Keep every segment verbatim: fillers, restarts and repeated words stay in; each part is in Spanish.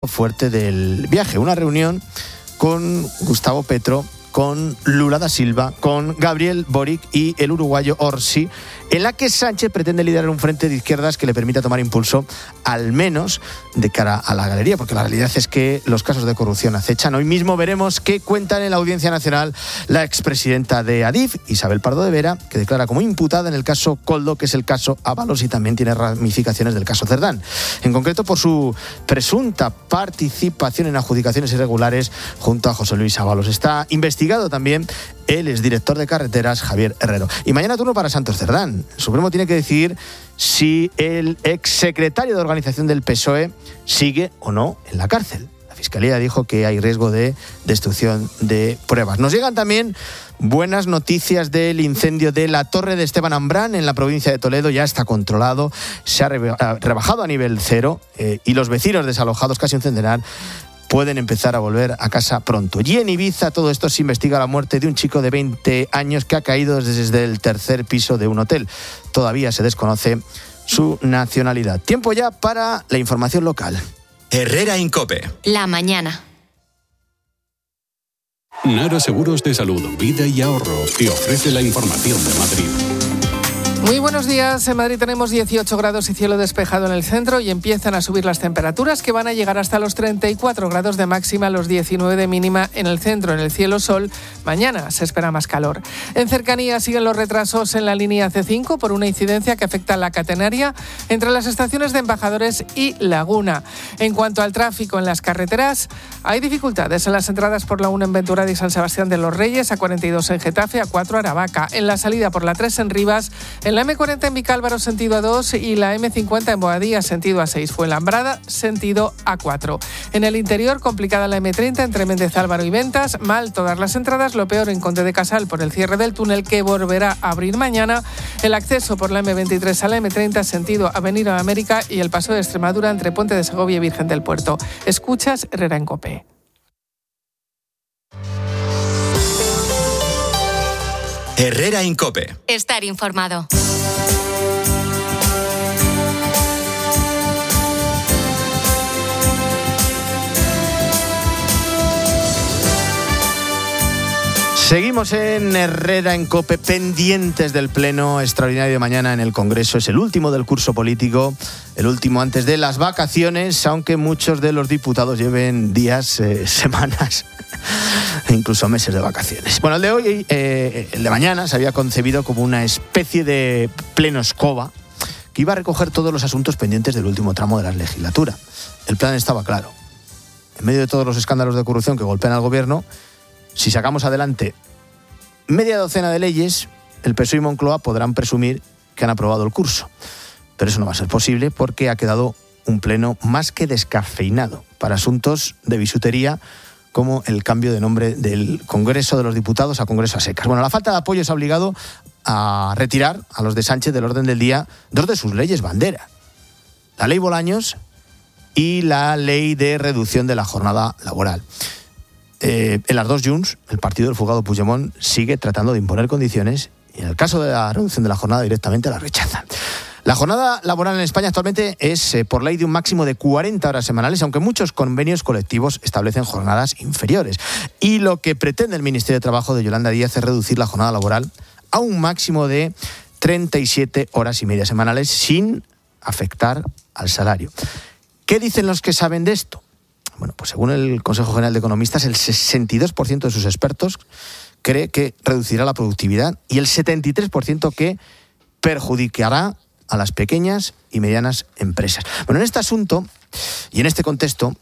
fuerte del viaje, una reunión con Gustavo Petro, con Lula da Silva, con Gabriel Boric y el uruguayo Orsi, en la que Sánchez pretende liderar un frente de izquierdas que le permita tomar impulso, al menos de cara a la galería, porque la realidad es que los casos de corrupción acechan. Hoy mismo veremos qué cuentan en la Audiencia Nacional la expresidenta de Adif, Isabel Pardo de Vera, que declara como imputada en el caso Koldo, que es el caso Ábalos, y también tiene ramificaciones del caso Cerdán, en concreto por su presunta participación en adjudicaciones irregulares junto a José Luis Ábalos. Está investigado también el exdirector de Carreteras, Javier Herrero. Y mañana turno para Santos Cerdán. El Supremo tiene que decidir si el exsecretario de organización del P S O E sigue o no en la cárcel. La Fiscalía dijo que hay riesgo de destrucción de pruebas. Nos llegan también buenas noticias del incendio de la Torre de Esteban Ambrán en la provincia de Toledo. Ya está controlado, se ha rebajado a nivel cero eh, y los vecinos desalojados, casi un centenar, pueden empezar a volver a casa pronto. Y en Ibiza todo esto se investiga la muerte de un chico de veinte años que ha caído desde el tercer piso de un hotel. Todavía se desconoce su nacionalidad. Tiempo ya para la información local. Herrera en COPE. La mañana. Nara Seguros de Salud, Vida y Ahorro te ofrece la información de Madrid. Muy buenos días. En Madrid tenemos dieciocho grados y cielo despejado en el centro y empiezan a subir las temperaturas, que van a llegar hasta los treinta y cuatro grados de máxima, los diecinueve de mínima en el centro. En el cielo sol, mañana se espera más calor. En cercanía siguen los retrasos en la línea ce cinco por una incidencia que afecta a la catenaria entre las estaciones de Embajadores y Laguna. En cuanto al tráfico en las carreteras, hay dificultades en las entradas por la uno en Venturada y San Sebastián de los Reyes, a cuarenta y dos en Getafe, a cuatro Aravaca. En la salida por la tres en Rivas, en la eme cuarenta en Vicálvaro, sentido a dos, y la eme cincuenta en Boadilla, sentido a seis. Fuenlabrada, sentido a cuatro. En el interior, complicada la eme treinta entre Méndez Álvaro y Ventas. Mal todas las entradas, lo peor en Conde de Casal por el cierre del túnel, que volverá a abrir mañana. El acceso por la eme veintitrés a la eme treinta, sentido Avenida América, y el paso de Extremadura entre Puente de Segovia y Virgen del Puerto. Escuchas Herrera en COPE. Herrera en COPE. Estar informado. Seguimos en Herrera en COPE, pendientes del pleno extraordinario de mañana en el Congreso. Es el último del curso político, el último antes de las vacaciones, aunque muchos de los diputados lleven días, eh, semanas e incluso meses de vacaciones. Bueno, el de hoy, eh, el de mañana, se había concebido como una especie de pleno escoba que iba a recoger todos los asuntos pendientes del último tramo de la legislatura. El plan estaba claro. En medio de todos los escándalos de corrupción que golpean al gobierno, si sacamos adelante media docena de leyes, el P S O E y Moncloa podrán presumir que han aprobado el curso. Pero eso no va a ser posible porque ha quedado un pleno más que descafeinado para asuntos de bisutería, como el cambio de nombre del Congreso de los Diputados a Congreso a secas. Bueno, la falta de apoyo ha obligado a retirar a los de Sánchez del orden del día dos de sus leyes bandera: la ley Bolaños y la ley de reducción de la jornada laboral. Eh, en las dos Junts, el partido del fugado Puigdemont sigue tratando de imponer condiciones y en el caso de la reducción de la jornada directamente la rechazan. La jornada laboral en España actualmente es eh, por ley de un máximo de cuarenta horas semanales, aunque muchos convenios colectivos establecen jornadas inferiores. Y lo que pretende el Ministerio de Trabajo de Yolanda Díaz es reducir la jornada laboral a un máximo de treinta y siete horas y media semanales sin afectar al salario. ¿Qué dicen los que saben de esto? Bueno, pues según el Consejo General de Economistas, el sesenta y dos por ciento de sus expertos cree que reducirá la productividad y el setenta y tres por ciento que perjudicará a las pequeñas y medianas empresas. Bueno, en este asunto y en este contexto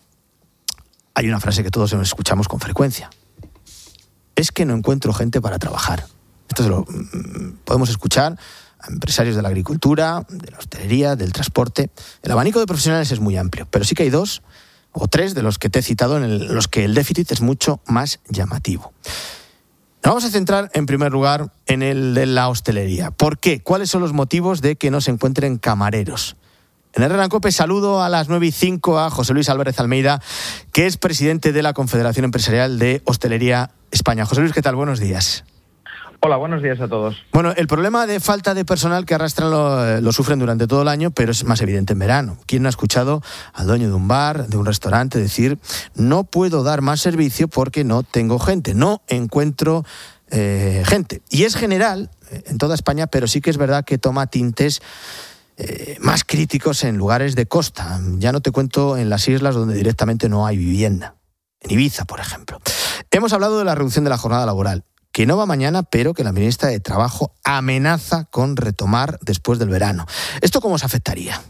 hay una frase que todos escuchamos con frecuencia: es que no encuentro gente para trabajar. Esto se lo podemos escuchar a empresarios de la agricultura, de la hostelería, del transporte. El abanico de profesionales es muy amplio, pero sí que hay dos o tres de los que te he citado en el, los que el déficit es mucho más llamativo. Nos vamos a centrar en primer lugar en el de la hostelería. ¿Por qué? ¿Cuáles son los motivos de que no se encuentren camareros? En Herrera en COPE saludo a las nueve y cinco a José Luis Álvarez Almeida, que es presidente de la Confederación Empresarial de Hostelería España. José Luis, ¿qué tal? Buenos días. Hola, buenos días a todos. Bueno, el problema de falta de personal que arrastran lo, lo sufren durante todo el año, pero es más evidente en verano. ¿Quién no ha escuchado al dueño de un bar, de un restaurante, decir no puedo dar más servicio porque no tengo gente, no encuentro eh, gente? Y es general en toda España, pero sí que es verdad que toma tintes eh, más críticos en lugares de costa. Ya no te cuento en las islas donde directamente no hay vivienda. En Ibiza, por ejemplo. Hemos hablado de la reducción de la jornada laboral, que no va mañana, pero que la ministra de Trabajo amenaza con retomar después del verano. ¿Esto cómo os afectaría?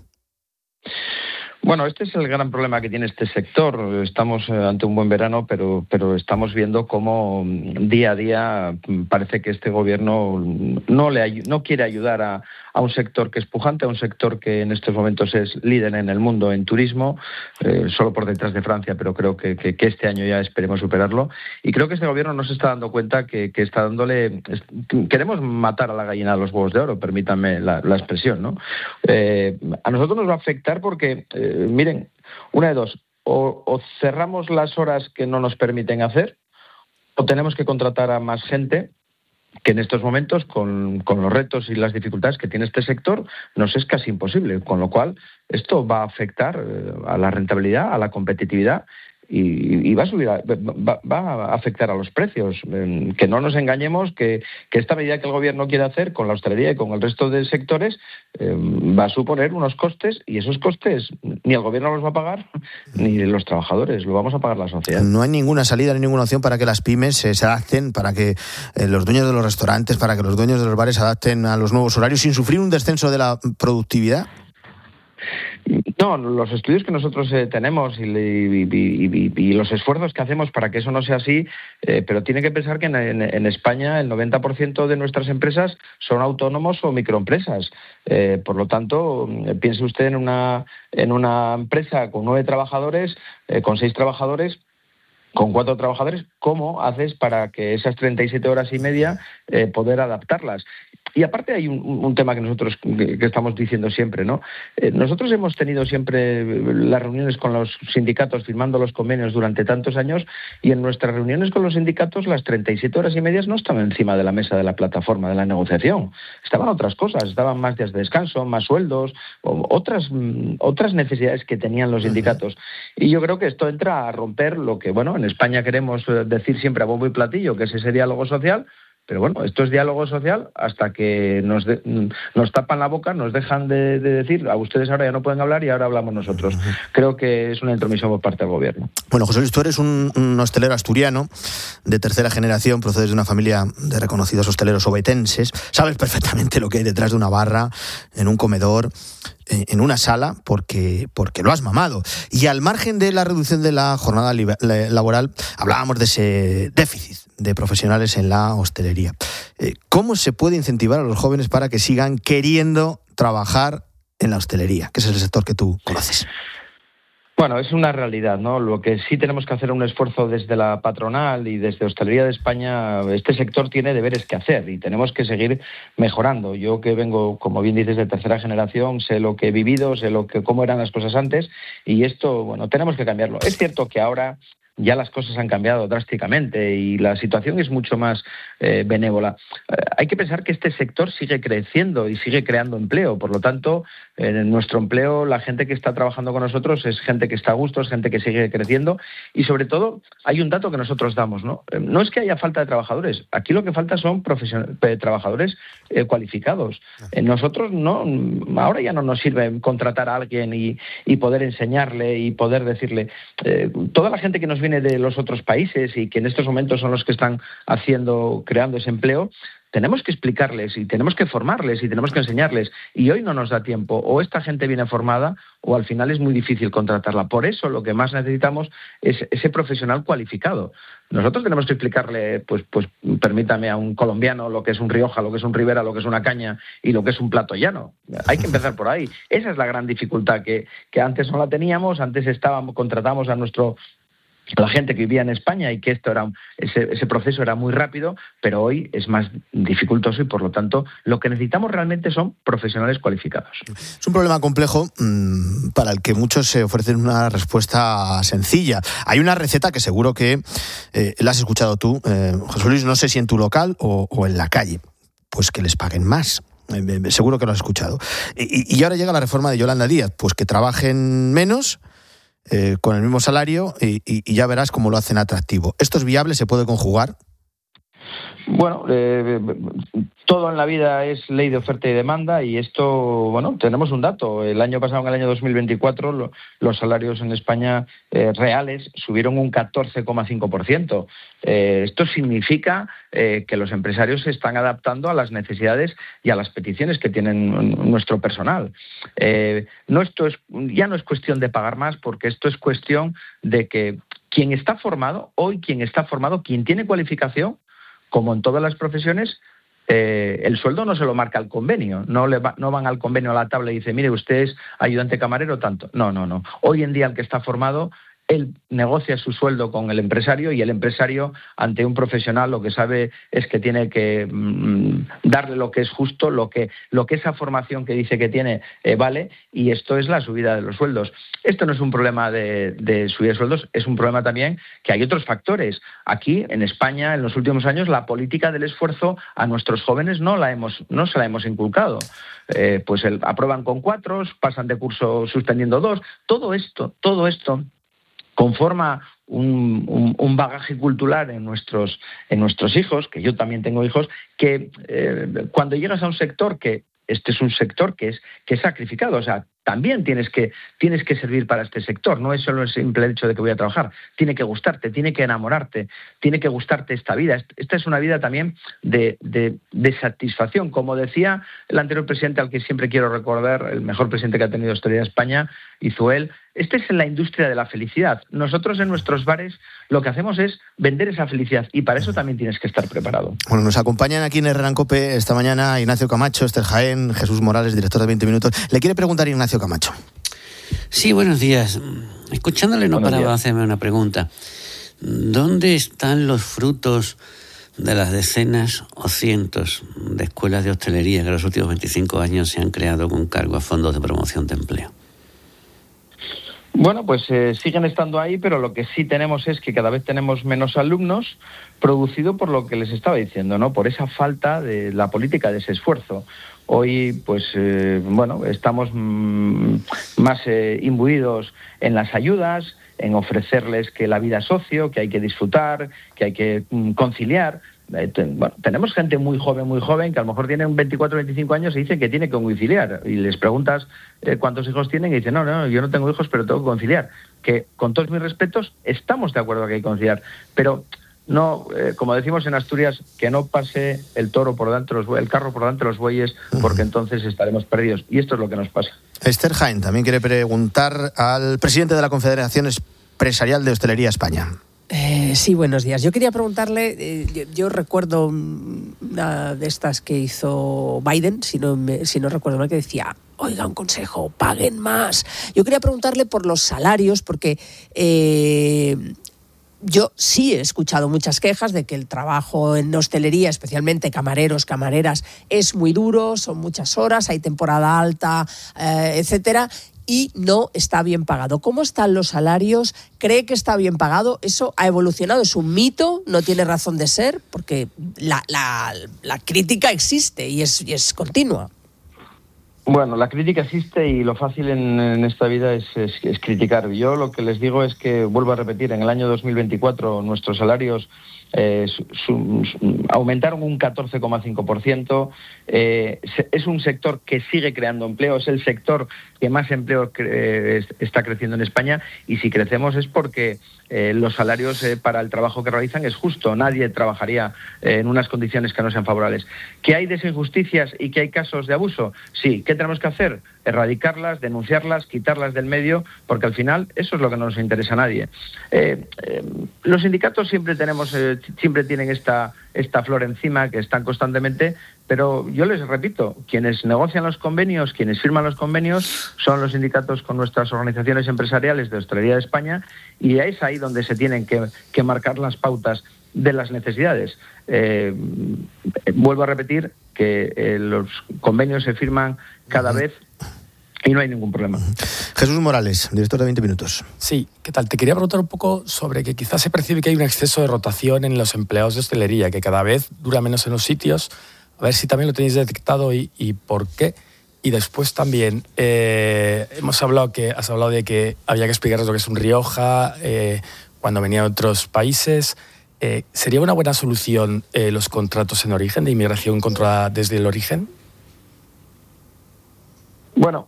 Bueno, este es el gran problema que tiene este sector. Estamos ante un buen verano, pero, pero estamos viendo cómo día a día parece que este gobierno no, le, no quiere ayudar a, a un sector que es pujante, a un sector que en estos momentos es líder en el mundo en turismo, eh, solo por detrás de Francia, pero creo que, que, que este año ya esperemos superarlo. Y creo que este gobierno no se está dando cuenta que, que está dándole... Queremos matar a la gallina de los huevos de oro, permítanme la, la expresión, ¿no? Eh, a nosotros nos va a afectar porque... Eh, miren, una de dos, o, o cerramos las horas que no nos permiten hacer, o tenemos que contratar a más gente, que en estos momentos, con, con los retos y las dificultades que tiene este sector, nos es casi imposible, con lo cual esto va a afectar eh, a la rentabilidad, a la competitividad, y, y va a subir, a, va, va a afectar a los precios. Eh, que no nos engañemos que, que esta medida que el gobierno quiere hacer con la hostelería y con el resto de sectores eh, va a suponer unos costes, y esos costes ni el gobierno los va a pagar ni los trabajadores, lo vamos a pagar la sociedad. No hay ninguna salida ni ninguna opción para que las pymes eh, se adapten, para que eh, los dueños de los restaurantes, para que los dueños de los bares se adapten a los nuevos horarios sin sufrir un descenso de la productividad. No, los estudios que nosotros eh, tenemos y, y, y, y, y los esfuerzos que hacemos para que eso no sea así, eh, pero tiene que pensar que en, en, en España el noventa por ciento de nuestras empresas son autónomos o microempresas. Eh, por lo tanto, piense usted en una, en una empresa con nueve trabajadores, eh, con seis trabajadores, con cuatro trabajadores, ¿cómo haces para que esas treinta y siete horas y media eh, poder adaptarlas? Y aparte hay un, un tema que nosotros que, que estamos diciendo siempre, ¿no? Eh, nosotros hemos tenido siempre las reuniones con los sindicatos, firmando los convenios durante tantos años, y en nuestras reuniones con los sindicatos las treinta y siete horas y medias no estaban encima de la mesa de la plataforma de la negociación. Estaban otras cosas, estaban más días de descanso, más sueldos, o otras, otras necesidades que tenían los sindicatos. Y yo creo que esto entra a romper lo que, bueno, en España queremos decir siempre a bombo y platillo, que es ese diálogo social. Pero bueno, esto es diálogo social hasta que nos, de, nos tapan la boca, nos dejan de, de decir a ustedes ahora ya no pueden hablar y ahora hablamos nosotros. Creo que es una intromisión por parte del gobierno. Bueno, José Luis, tú eres un, un hostelero asturiano de tercera generación, procedes de una familia de reconocidos hosteleros obetenses, sabes perfectamente lo que hay detrás de una barra, en un comedor, en una sala, porque, porque lo has mamado. Y al margen de la reducción de la jornada laboral, hablábamos de ese déficit de profesionales en la hostelería. ¿Cómo se puede incentivar a los jóvenes para que sigan queriendo trabajar en la hostelería, que es el sector que tú conoces? Bueno, es una realidad, ¿no? Lo que sí tenemos que hacer un esfuerzo desde la patronal y desde Hostelería de España, este sector tiene deberes que hacer y tenemos que seguir mejorando. Yo que vengo, como bien dices, de tercera generación, sé lo que he vivido, sé lo que cómo eran las cosas antes, y esto, bueno, tenemos que cambiarlo. Es cierto que ahora ya las cosas han cambiado drásticamente y la situación es mucho más eh, benévola. Eh, hay que pensar que este sector sigue creciendo y sigue creando empleo. Por lo tanto, en nuestro empleo, la gente que está trabajando con nosotros es gente que está a gusto, es gente que sigue creciendo, y sobre todo hay un dato que nosotros damos, ¿no? Eh, no es que haya falta de trabajadores. Aquí lo que falta son profesion- eh, trabajadores eh, cualificados. Eh, nosotros no, ahora ya no nos sirve contratar a alguien y, y poder enseñarle y poder decirle. Eh, toda la gente que nos viene de los otros países y que en estos momentos son los que están haciendo, creando ese empleo, tenemos que explicarles y tenemos que formarles y tenemos que enseñarles, y hoy no nos da tiempo. O esta gente viene formada o al final es muy difícil contratarla. Por eso lo que más necesitamos es ese profesional cualificado. Nosotros tenemos que explicarle, pues, pues permítame, a un colombiano lo que es un Rioja, lo que es un Ribera, lo que es una caña y lo que es un plato llano. Hay que empezar por ahí. Esa es la gran dificultad que, que antes no la teníamos. Antes estábamos, contratamos a nuestro la gente que vivía en España y que esto era ese, ese proceso era muy rápido, pero hoy es más dificultoso y por lo tanto lo que necesitamos realmente son profesionales cualificados. Es un problema complejo mmm, para el que muchos se ofrecen una respuesta sencilla. Hay una receta que seguro que eh, la has escuchado tú, eh, José Luis, no sé si en tu local o, o en la calle, pues que les paguen más. Eh, seguro que lo has escuchado. Y, y ahora llega la reforma de Yolanda Díaz, pues que trabajen menos, Eh, con el mismo salario y, y, y ya verás cómo lo hacen atractivo. ¿Esto es viable? ¿Se puede conjugar? Bueno, eh, todo en la vida es ley de oferta y demanda y esto, bueno, tenemos un dato. El año pasado, en el año dos mil veinticuatro, lo, los salarios en España eh, reales subieron un catorce coma cinco por ciento. Eh, esto significa eh, que los empresarios se están adaptando a las necesidades y a las peticiones que tienen nuestro personal. Eh, no esto es, ya no es cuestión de pagar más, porque esto es cuestión de que quien está formado, hoy quien está formado, quien tiene cualificación, como en todas las profesiones, eh, el sueldo no se lo marca el convenio, no, le va, no van al convenio a la tabla y dicen, mire, usted es ayudante camarero tanto. No, no, no. Hoy en día el que está formado, él negocia su sueldo con el empresario y el empresario, ante un profesional, lo que sabe es que tiene que mmm, darle lo que es justo, lo que, lo que esa formación que dice que tiene eh, vale, y esto es la subida de los sueldos. Esto no es un problema de, de subida de sueldos, es un problema también que hay otros factores. Aquí, en España, en los últimos años, la política del esfuerzo a nuestros jóvenes no, la hemos, no se la hemos inculcado. Eh, pues el, aprueban con cuatro, pasan de curso suspendiendo dos. Todo esto, todo esto conforma un, un, un bagaje cultural en nuestros, en nuestros hijos, que yo también tengo hijos, que eh, cuando llegas a un sector que este es un sector que es, que es sacrificado, o sea, también tienes que, tienes que servir para este sector, no es solo el simple hecho de que voy a trabajar, tiene que gustarte, tiene que enamorarte, tiene que gustarte esta vida. Esta es una vida también de, de, de satisfacción, como decía el anterior presidente, al que siempre quiero recordar, el mejor presidente que ha tenido historia de España, Izuel. Esta es la industria de la felicidad. Nosotros en nuestros bares lo que hacemos es vender esa felicidad y para eso también tienes que estar preparado. Bueno, nos acompañan aquí en Herrera en COPE esta mañana Ignacio Camacho, Esther Jaén, Jesús Morales, director de veinte minutos. Le quiere preguntar a Ignacio Camacho. Sí, buenos días. Escuchándole no Buenos paraba de días. hacerme una pregunta. ¿Dónde están los frutos de las decenas o cientos de escuelas de hostelería que en los últimos veinticinco años se han creado con cargo a fondos de promoción de empleo? Bueno, pues eh, siguen estando ahí, pero lo que sí tenemos es que cada vez tenemos menos alumnos, producido por lo que les estaba diciendo, ¿no? Por esa falta de la política de ese esfuerzo. Hoy, pues, eh, bueno, estamos mmm, más eh, imbuidos en las ayudas, en ofrecerles que la vida es ocio, que hay que disfrutar, que hay que mmm, conciliar. Eh, ten, bueno, tenemos gente muy joven, muy joven, que a lo mejor tienen veinticuatro, veinticinco años y dice que tiene que conciliar. Y les preguntas eh, cuántos hijos tienen y dicen, no, no, yo no tengo hijos, pero tengo que conciliar. Que, con todos mis respetos, estamos de acuerdo que hay que conciliar. Pero no, eh, como decimos en Asturias, que no pase el toro por delante de los bueyes, el carro por delante de los bueyes, porque entonces estaremos perdidos. Y esto es lo que nos pasa. Esther Jaén también quiere preguntar al presidente de la Confederación Empresarial de Hostelería España. Eh, sí, buenos días. Yo quería preguntarle, eh, yo, yo recuerdo una de estas que hizo Biden, si no, me, si no recuerdo mal, que decía, oiga, un consejo, paguen más. Yo quería preguntarle por los salarios, porque eh, yo sí he escuchado muchas quejas de que el trabajo en hostelería, especialmente camareros, camareras, es muy duro, son muchas horas, hay temporada alta, eh, etcétera, y no está bien pagado. ¿Cómo están los salarios? ¿Cree que está bien pagado? ¿Eso ha evolucionado? ¿Es un mito? ¿No tiene razón de ser? Porque la, la, la crítica existe y es, y es continua. Bueno, la crítica existe y lo fácil en, en esta vida es, es, es criticar. Yo lo que les digo es que, vuelvo a repetir, en el año dos mil veinticuatro nuestros salarios eh, su, su, su, aumentaron un catorce coma cinco por ciento. Eh, es un sector que sigue creando empleo, es el sector que más empleo cre- está creciendo en España y si crecemos es porque eh, los salarios eh, para el trabajo que realizan es justo. Nadie trabajaría eh, en unas condiciones que no sean favorables. ¿Que hay desinjusticias y que hay casos de abuso? Sí. ¿Qué tenemos que hacer? Erradicarlas, denunciarlas, quitarlas del medio, porque al final eso es lo que no nos interesa a nadie. Eh, eh, los sindicatos siempre tenemos, eh, siempre tienen esta, esta flor encima, que están constantemente, Pero yo les repito, quienes negocian los convenios, quienes firman los convenios, son los sindicatos con nuestras organizaciones empresariales de Hostelería de España, y es ahí donde se tienen que, que marcar las pautas de las necesidades. Eh, vuelvo a repetir que eh, los convenios se firman cada vez y no hay ningún problema. Jesús Morales, director de veinte minutos. Sí, ¿qué tal? Te quería preguntar un poco sobre que quizás se percibe que hay un exceso de rotación en los empleados de hostelería, que cada vez dura menos en los sitios. A ver si también lo tenéis detectado y, y por qué. Y después también, eh, hemos hablado que has hablado de que había que explicaros lo que es un Rioja eh, cuando venía de otros países. Eh, ¿Sería una buena solución eh, los contratos en origen, de inmigración controlada desde el origen? Bueno,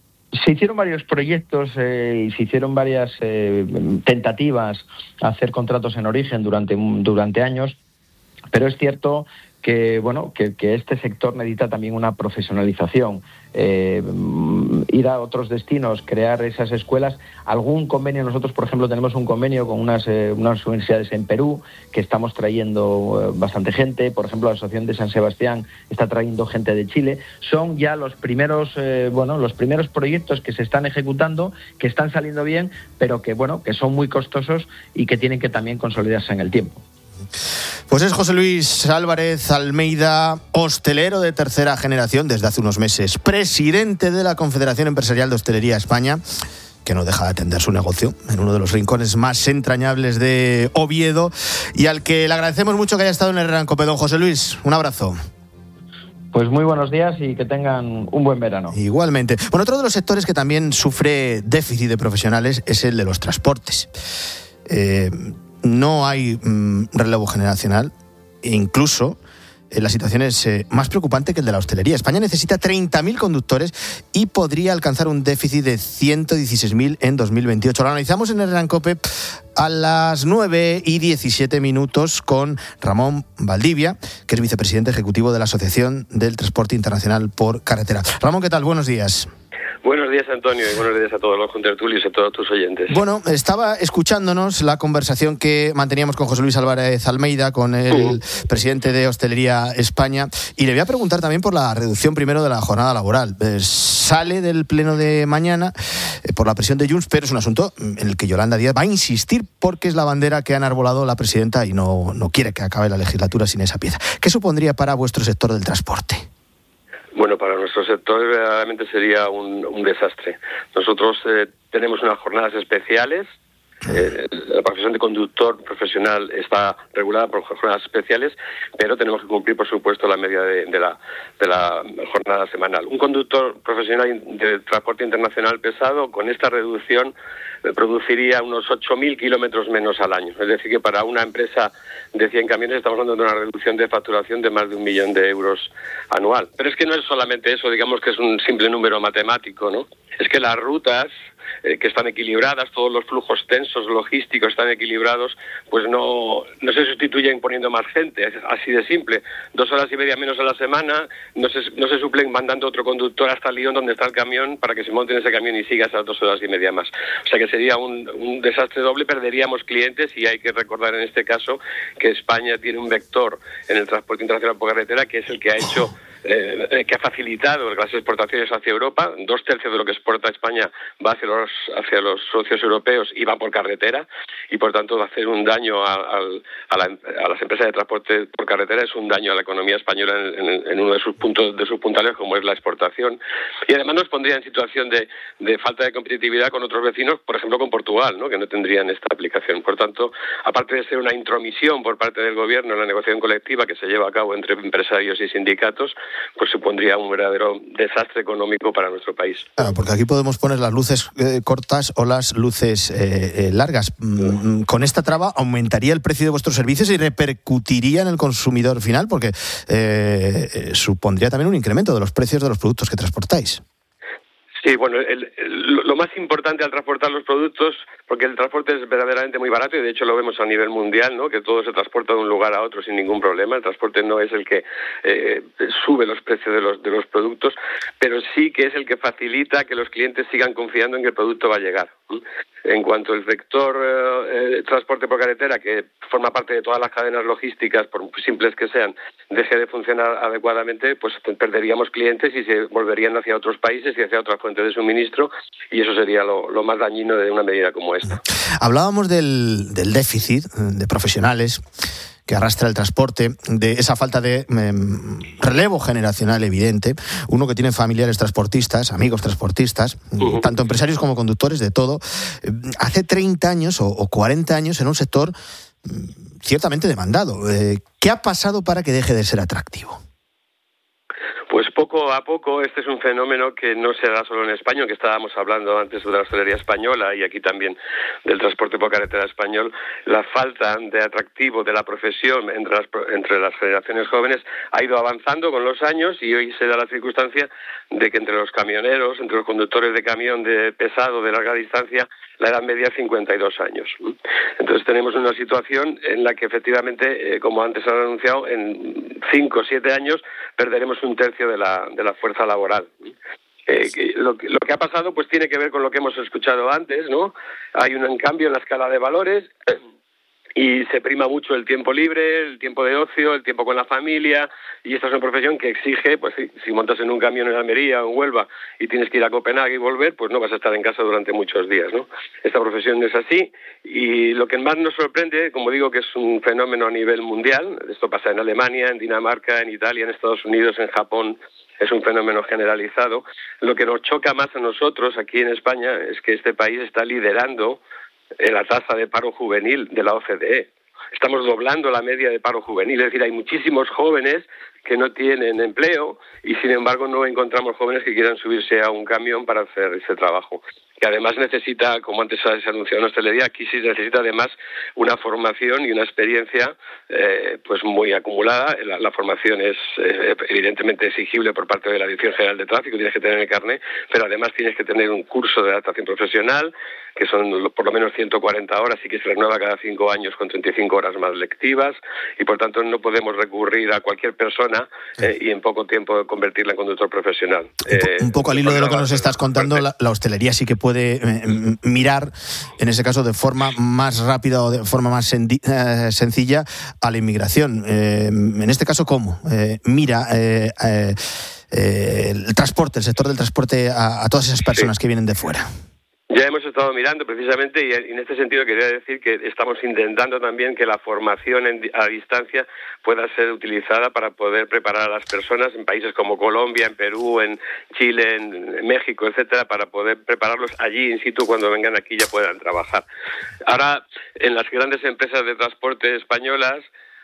se hicieron varios proyectos eh, y se hicieron varias eh, tentativas a hacer contratos en origen durante, durante años, pero es cierto que bueno que, que este sector necesita también una profesionalización, eh, ir a otros destinos, crear esas escuelas, algún convenio. Nosotros, por ejemplo, tenemos un convenio con unas, eh, unas universidades en Perú que estamos trayendo eh, bastante gente. Por ejemplo, la Asociación de San Sebastián está trayendo gente de Chile. Son ya los primeros eh, bueno los primeros proyectos que se están ejecutando, que están saliendo bien, pero que bueno que son muy costosos y que tienen que también consolidarse en el tiempo. Pues es José Luis Álvarez Almeida, hostelero de tercera generación desde hace unos meses, presidente de la Confederación Empresarial de Hostelería España, que no deja de atender su negocio en uno de los rincones más entrañables de Oviedo, y al que le agradecemos mucho que haya estado en Herrera en COPE. Don José Luis, un abrazo. Pues muy buenos días y que tengan un buen verano. Igualmente. Bueno, otro de los sectores que también sufre déficit de profesionales es el de los transportes. Eh... No hay mmm, relevo generacional e incluso eh, la situación es eh, más preocupante que el de la hostelería. España necesita treinta mil conductores y podría alcanzar un déficit de ciento dieciséis mil en dos mil veintiocho. Lo analizamos en Herrera en COPE a las nueve y diecisiete minutos con Ramón Valdivia, que es vicepresidente ejecutivo de la Asociación del Transporte Internacional por Carretera. Ramón, ¿qué tal? Buenos días. Buenos días, Antonio, y buenos días a todos los contertulios y a todos tus oyentes. Bueno, estaba escuchándonos la conversación que manteníamos con José Luis Álvarez Almeida, con el uh-huh. presidente de Hostelería España, y le voy a preguntar también por la reducción primero de la jornada laboral. Eh, sale del pleno de mañana eh, por la presión de Junts, pero es un asunto en el que Yolanda Díaz va a insistir porque es la bandera que ha enarbolado la presidenta y no, no quiere que acabe la legislatura sin esa pieza. ¿Qué supondría para vuestro sector del transporte? Bueno, para nuestro sector verdaderamente sería un, un desastre. Nosotros eh, tenemos unas jornadas especiales. Eh, la profesión de conductor profesional está regulada por jornadas especiales, pero tenemos que cumplir, por supuesto, la media de, de, la, de la jornada semanal. Un conductor profesional de transporte internacional pesado, con esta reducción, eh, produciría unos ocho mil kilómetros menos al año. Es decir, que para una empresa de cien camiones estamos hablando de una reducción de facturación de más de un millón de euros anual. Pero es que no es solamente eso, digamos que es un simple número matemático, ¿no? Es que las rutas eh, que están equilibradas, todos los flujos tensos logísticos están equilibrados, pues no, no se sustituyen poniendo más gente, es así de simple. Dos horas y media menos a la semana, no se, no se suplen mandando otro conductor hasta Lyon donde está el camión para que se monte en ese camión y siga esas dos horas y media más. O sea que sería un, un desastre doble, perderíamos clientes, y hay que recordar en este caso que España tiene un vector en el transporte internacional por carretera que es el que ha hecho Eh, que ha facilitado las exportaciones hacia Europa. Dos tercios de lo que exporta España va hacia los hacia los socios europeos y va por carretera, y por tanto va a hacer un daño a, a, a, la, a las empresas de transporte por carretera, es un daño a la economía española en, en, en uno de sus puntos de sus puntales, como es la exportación, y además nos pondría en situación de, de falta de competitividad con otros vecinos, por ejemplo con Portugal, ¿no?, que no tendrían esta aplicación. Por tanto, aparte de ser una intromisión por parte del gobierno en la negociación colectiva que se lleva a cabo entre empresarios y sindicatos, pues supondría un verdadero desastre económico para nuestro país. Claro, porque aquí podemos poner las luces eh, cortas o las luces eh, eh, largas. Mm, con esta traba aumentaría el precio de vuestros servicios y repercutiría en el consumidor final, porque eh, eh, supondría también un incremento de los precios de los productos que transportáis. Sí, bueno, el, el, lo más importante al transportar los productos, porque el transporte es verdaderamente muy barato y de hecho lo vemos a nivel mundial, ¿no?, que todo se transporta de un lugar a otro sin ningún problema. El transporte no es el que eh, sube los precios de los de los productos, pero sí que es el que facilita que los clientes sigan confiando en que el producto va a llegar. En cuanto al sector eh, transporte por carretera, que forma parte de todas las cadenas logísticas, por simples que sean, deje de funcionar adecuadamente, pues perderíamos clientes y se volverían hacia otros países y hacia otras fuentes de suministro, y eso sería lo, lo más dañino de una medida como esta. Hablábamos del, del déficit de profesionales que arrastra el transporte, de esa falta de eh, relevo generacional evidente, uno que tiene familiares transportistas, amigos transportistas, uh-huh. tanto empresarios como conductores, de todo. Hace treinta años o, o cuarenta años en un sector ciertamente demandado. Eh, ¿Qué ha pasado para que deje de ser atractivo? Pues poco a poco, este es un fenómeno que no se da solo en España, que estábamos hablando antes de la hostelería española y aquí también del transporte por carretera español. La falta de atractivo de la profesión entre las, entre las generaciones jóvenes ha ido avanzando con los años, y hoy se da la circunstancia de que entre los camioneros, entre los conductores de camión de pesado de larga distancia, la edad media es cincuenta y dos años. Entonces tenemos una situación en la que efectivamente, eh, como antes han anunciado, en cinco o siete años perderemos un tercio de la, de la fuerza laboral. Eh, que lo, lo que ha pasado pues tiene que ver con lo que hemos escuchado antes, ¿no? Hay un cambio en la escala de valores y se prima mucho el tiempo libre, el tiempo de ocio, el tiempo con la familia, y esta es una profesión que exige, pues sí, si montas en un camión en Almería o en Huelva y tienes que ir a Copenhague y volver, pues no vas a estar en casa durante muchos días, ¿no? Esta profesión es así, y lo que más nos sorprende, como digo, que es un fenómeno a nivel mundial, esto pasa en Alemania, en Dinamarca, en Italia, en Estados Unidos, en Japón, es un fenómeno generalizado. Lo que nos choca más a nosotros aquí en España es que este país está liderando en la tasa de paro juvenil de la O C D E. Estamos doblando la media de paro juvenil, es decir, hay muchísimos jóvenes que no tienen empleo y sin embargo no encontramos jóvenes que quieran subirse a un camión para hacer ese trabajo. Que además necesita, como antes se anunció en hostelería, aquí sí necesita además una formación y una experiencia eh, pues muy acumulada. La, la formación es eh, evidentemente exigible por parte de la Dirección General de Tráfico, tienes que tener el carné, pero además tienes que tener un curso de adaptación profesional, que son por lo menos ciento cuarenta horas y que se renueva cada cinco años con treinta y cinco horas más lectivas, y por tanto no podemos recurrir a cualquier persona eh, y en poco tiempo convertirla en conductor profesional. Eh, un poco al hilo de lo que nos estás contando, la, la hostelería sí que puede puede eh, mirar, en ese caso, de forma más rápida o de forma más sendi- eh, sencilla a la inmigración. Eh, en este caso, ¿cómo? Eh, mira eh, eh, eh, el transporte, el sector del transporte a, a todas esas personas sí. que vienen de fuera. Ya hemos estado mirando precisamente, y en este sentido quería decir que estamos intentando también que la formación en, a distancia pueda ser utilizada para poder preparar a las personas en países como Colombia, en Perú, en Chile, en México, etcétera, para poder prepararlos allí in situ cuando vengan aquí ya puedan trabajar. Ahora, en las grandes empresas de transporte españolas,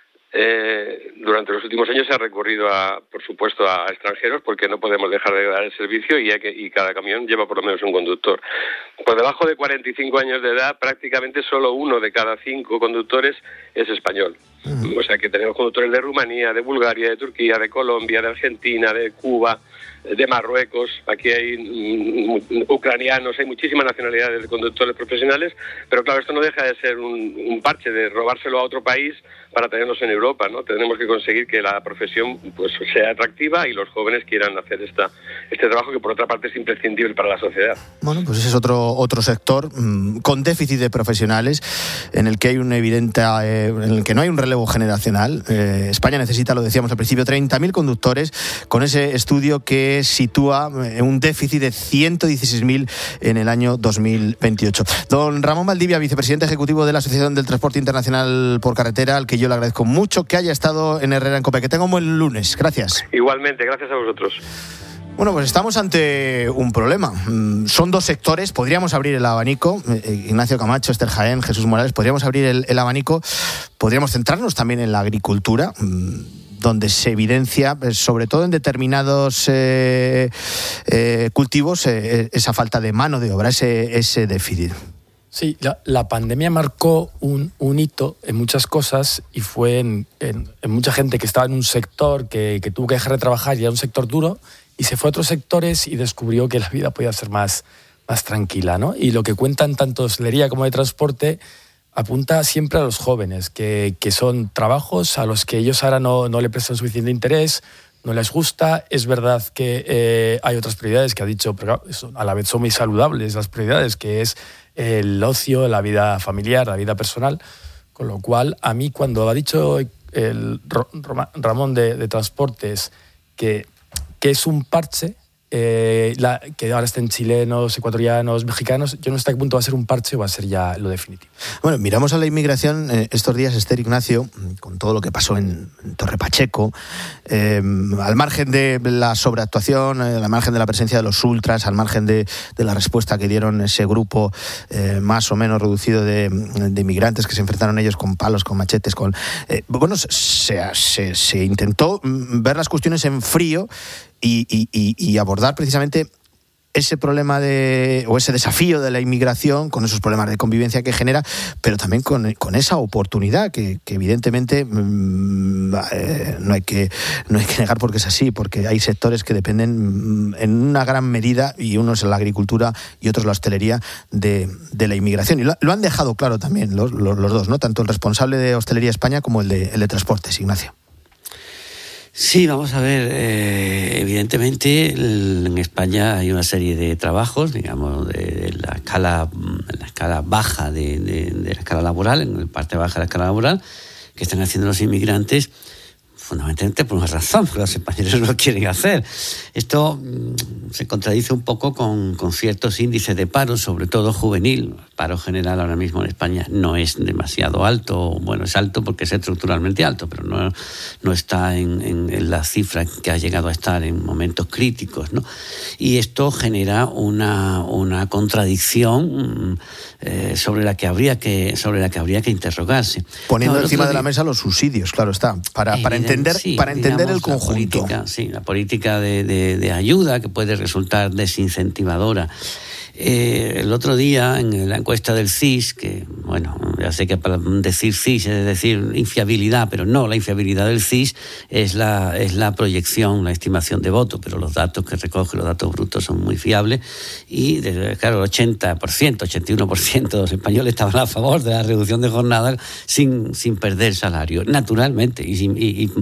Eh, durante los últimos años se ha recurrido, a, por supuesto, a extranjeros porque no podemos dejar de dar el servicio y, hay que, y cada camión lleva por lo menos un conductor. Por debajo de cuarenta y cinco años de edad, prácticamente solo uno de cada cinco conductores es español. Uh-huh. O sea que tenemos conductores de Rumanía, de Bulgaria, de Turquía, de Colombia, de Argentina, de Cuba, de Marruecos. Aquí hay mm, ucranianos, hay muchísimas nacionalidades de conductores profesionales, pero claro, esto no deja de ser un, un parche de robárselo a otro país para tenerlos en Europa, ¿no? Tenemos que conseguir que la profesión pues sea atractiva y los jóvenes quieran hacer esta, este trabajo que por otra parte es imprescindible para la sociedad. Bueno, pues ese es otro otro sector mmm, con déficit de profesionales, en el que hay un evidente, eh, en el que no hay un relevo generacional. Eh, España necesita, lo decíamos al principio, treinta mil conductores, con ese estudio que sitúa un déficit de ciento dieciséis mil en el año dos mil veintiocho. Don Ramón Valdivia, vicepresidente ejecutivo de la Asociación del Transporte Internacional por Carretera, al que yo le agradezco mucho que haya estado en Herrera en COPE. Que tenga un buen lunes. Gracias. Igualmente, gracias a vosotros. Bueno, pues estamos ante un problema. Son dos sectores, podríamos abrir el abanico. Ignacio Camacho, Esther Jaén, Jesús Morales, podríamos abrir el, el abanico. Podríamos centrarnos también en la agricultura, donde se evidencia, sobre todo en determinados eh, eh, cultivos, eh, esa falta de mano de obra, ese, ese déficit. Sí, la, la pandemia marcó un, un hito en muchas cosas y fue en, en, en mucha gente que estaba en un sector que, que tuvo que dejar de trabajar y era un sector duro, y se fue a otros sectores y descubrió que la vida podía ser más, más tranquila, ¿no? Y lo que cuentan tanto de hostelería como de transporte apunta siempre a los jóvenes, que, que son trabajos a los que ellos ahora no, no le prestan suficiente interés, no les gusta. Es verdad que eh, hay otras prioridades que ha dicho, pero a la vez son muy saludables las prioridades, que es el ocio, la vida familiar, la vida personal. Con lo cual, a mí cuando ha dicho el Ramón de, de Transportes que, que es un parche, eh, la, que ahora estén chilenos, ecuatorianos, mexicanos, yo no sé hasta qué punto va a ser un parche o va a ser ya lo definitivo. Bueno, miramos a la inmigración eh, estos días, Esther, Ignacio, con todo lo que pasó en, en Torre Pacheco, eh, al margen de la sobreactuación, eh, al margen de la presencia de los ultras, al margen de, de la respuesta que dieron ese grupo eh, más o menos reducido de, de inmigrantes que se enfrentaron ellos con palos, con machetes, con eh, bueno, se, se, se intentó ver las cuestiones en frío y, y, y, y abordar precisamente ese problema de o ese desafío de la inmigración con esos problemas de convivencia que genera, pero también con, con esa oportunidad que, que evidentemente mmm, eh, no hay que no hay que negar porque es así, porque hay sectores que dependen mmm, en una gran medida, y uno es la agricultura y otros la hostelería, de, de la inmigración, y lo, lo han dejado claro también los, los, los dos, ¿no? Tanto el responsable de Hostelería España como el de, el de Transportes, Ignacio. Sí, vamos a ver, eh, evidentemente en España hay una serie de trabajos, digamos, de, de la escala la escala baja de, de, de la escala laboral, en la parte baja de la escala laboral, que están haciendo los inmigrantes, fundamentalmente por una razón, porque los españoles no lo quieren hacer. Esto mmm, se contradice un poco con, con ciertos índices de paro, sobre todo juvenil. El paro general ahora mismo en España no es demasiado alto, bueno, es alto porque es estructuralmente alto, pero no, no está en, en, en la cifra que ha llegado a estar en momentos críticos, ¿no? Y esto genera una, una contradicción mmm, eh, sobre la que habría que sobre la que habría que interrogarse. Poniendo no, encima de la mesa los subsidios, claro está, para, para entender Sí, para entender digamos, el conjunto. La política, sí, la política de, de, de ayuda que puede resultar desincentivadora. Eh, el otro día, en la encuesta del C I S, que, bueno, ya sé que para decir C I S es decir infiabilidad, pero no, la infiabilidad del C I S es la, es la proyección, la estimación de voto, pero los datos que recoge, los datos brutos, son muy fiables y, claro, el ochenta por ciento, ochenta y uno por ciento de los españoles estaban a favor de la reducción de jornada sin, sin perder salario, naturalmente, y, y, y,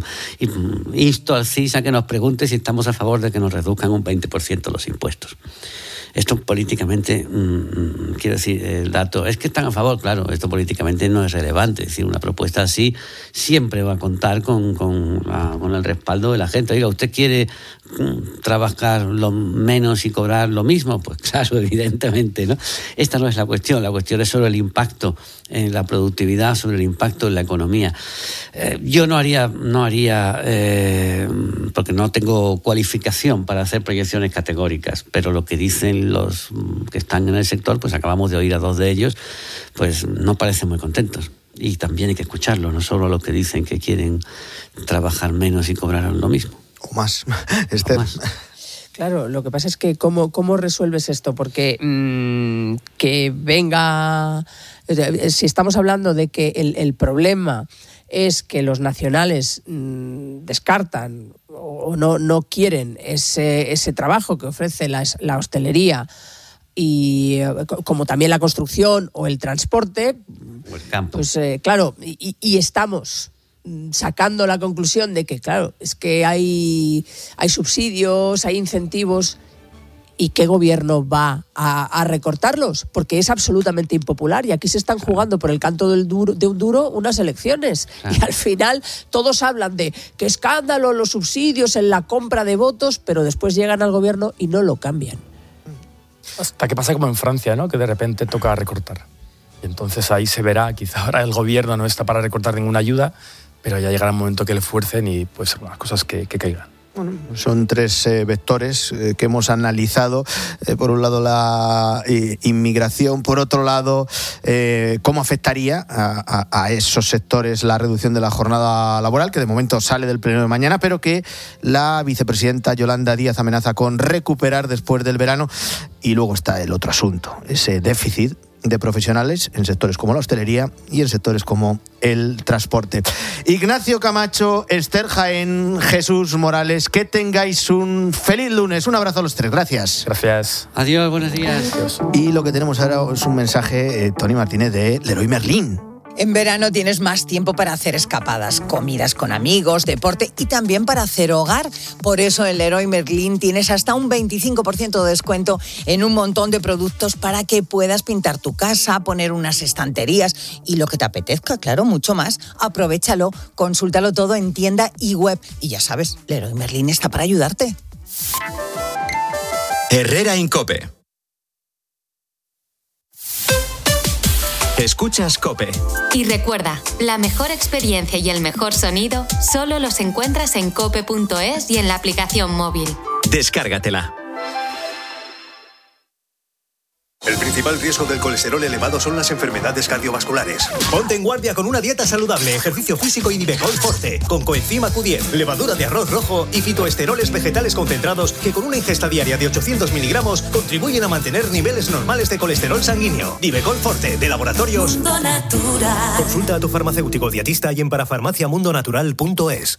y insto al C I S a que nos pregunte si estamos a favor de que nos reduzcan un veinte por ciento los impuestos. Esto políticamente, mmm, quiero decir, el dato es que están a favor, claro, esto políticamente no es relevante. Es decir, una propuesta así siempre va a contar con, con, la, con el respaldo de la gente. Oiga, ¿usted quiere mmm, trabajar lo menos y cobrar lo mismo? Pues claro, evidentemente, ¿no? Esta no es la cuestión, la cuestión es sobre el impacto en la productividad, sobre el impacto en la economía. Eh, yo no haría, no haría eh, porque no tengo cualificación para hacer proyecciones categóricas, pero lo que dicen los que están en el sector, pues acabamos de oír a dos de ellos, pues no parecen muy contentos. Y también hay que escucharlo, no solo los que dicen que quieren trabajar menos y cobrar lo mismo. O más, Esther. O más. Claro, lo que pasa es que ¿cómo, cómo resuelves esto? Porque mmm, que venga... Si estamos hablando de que el, el problema es que los nacionales mmm, descartan o no, no quieren ese, ese trabajo que ofrece la, la hostelería, y como también la construcción o el transporte, o el campo. Pues eh, claro, y, y estamos sacando la conclusión de que, claro, es que hay, hay subsidios, hay incentivos, ¿y qué gobierno va a, a recortarlos? Porque es absolutamente impopular y aquí se están jugando por el canto del duro, de un duro unas elecciones. Claro. Y al final todos hablan de qué escándalo, los subsidios en la compra de votos, pero después llegan al gobierno y no lo cambian. Hasta que pasa como en Francia, ¿no? Que de repente toca recortar. Y entonces ahí se verá, quizá ahora el gobierno no está para recortar ninguna ayuda, pero ya llegará un momento que le fuercen y pues las cosas que, que caigan. Bueno, son tres eh, vectores eh, que hemos analizado. Eh, por un lado la eh, inmigración, por otro lado eh, cómo afectaría a, a, a esos sectores la reducción de la jornada laboral, que de momento sale del pleno de mañana, pero que la vicepresidenta Yolanda Díaz amenaza con recuperar después del verano. Y luego está el otro asunto, ese déficit de profesionales en sectores como la hostelería y en sectores como el transporte. Ignacio Camacho, Esther Jaén, Jesús Morales, que tengáis un feliz lunes. Un abrazo a los tres. Gracias. Gracias. Adiós, buenos días. Adiós. Y lo que tenemos ahora es un mensaje, eh, Tony Martínez, de Leroy Merlin. En verano tienes más tiempo para hacer escapadas, comidas con amigos, deporte y también para hacer hogar. Por eso en Leroy Merlin tienes hasta un veinticinco por ciento de descuento en un montón de productos para que puedas pintar tu casa, poner unas estanterías y lo que te apetezca, claro, mucho más. Aprovéchalo, consúltalo todo en tienda y web. Y ya sabes, Leroy Merlin está para ayudarte. Herrera Incope. Escuchas COPE. Y recuerda, la mejor experiencia y el mejor sonido solo los encuentras en cope punto es y en la aplicación móvil. Descárgatela. El principal riesgo del colesterol elevado son las enfermedades cardiovasculares. Ponte en guardia con una dieta saludable, ejercicio físico y Nivecol Forte, con coenzima Q diez, levadura de arroz rojo y fitoesteroles vegetales concentrados que con una ingesta diaria de ochocientos miligramos contribuyen a mantener niveles normales de colesterol sanguíneo. Nivecol Forte, de Laboratorios Mundo Natural. Consulta a tu farmacéutico dietista y en parafarmaciamundonatural punto es.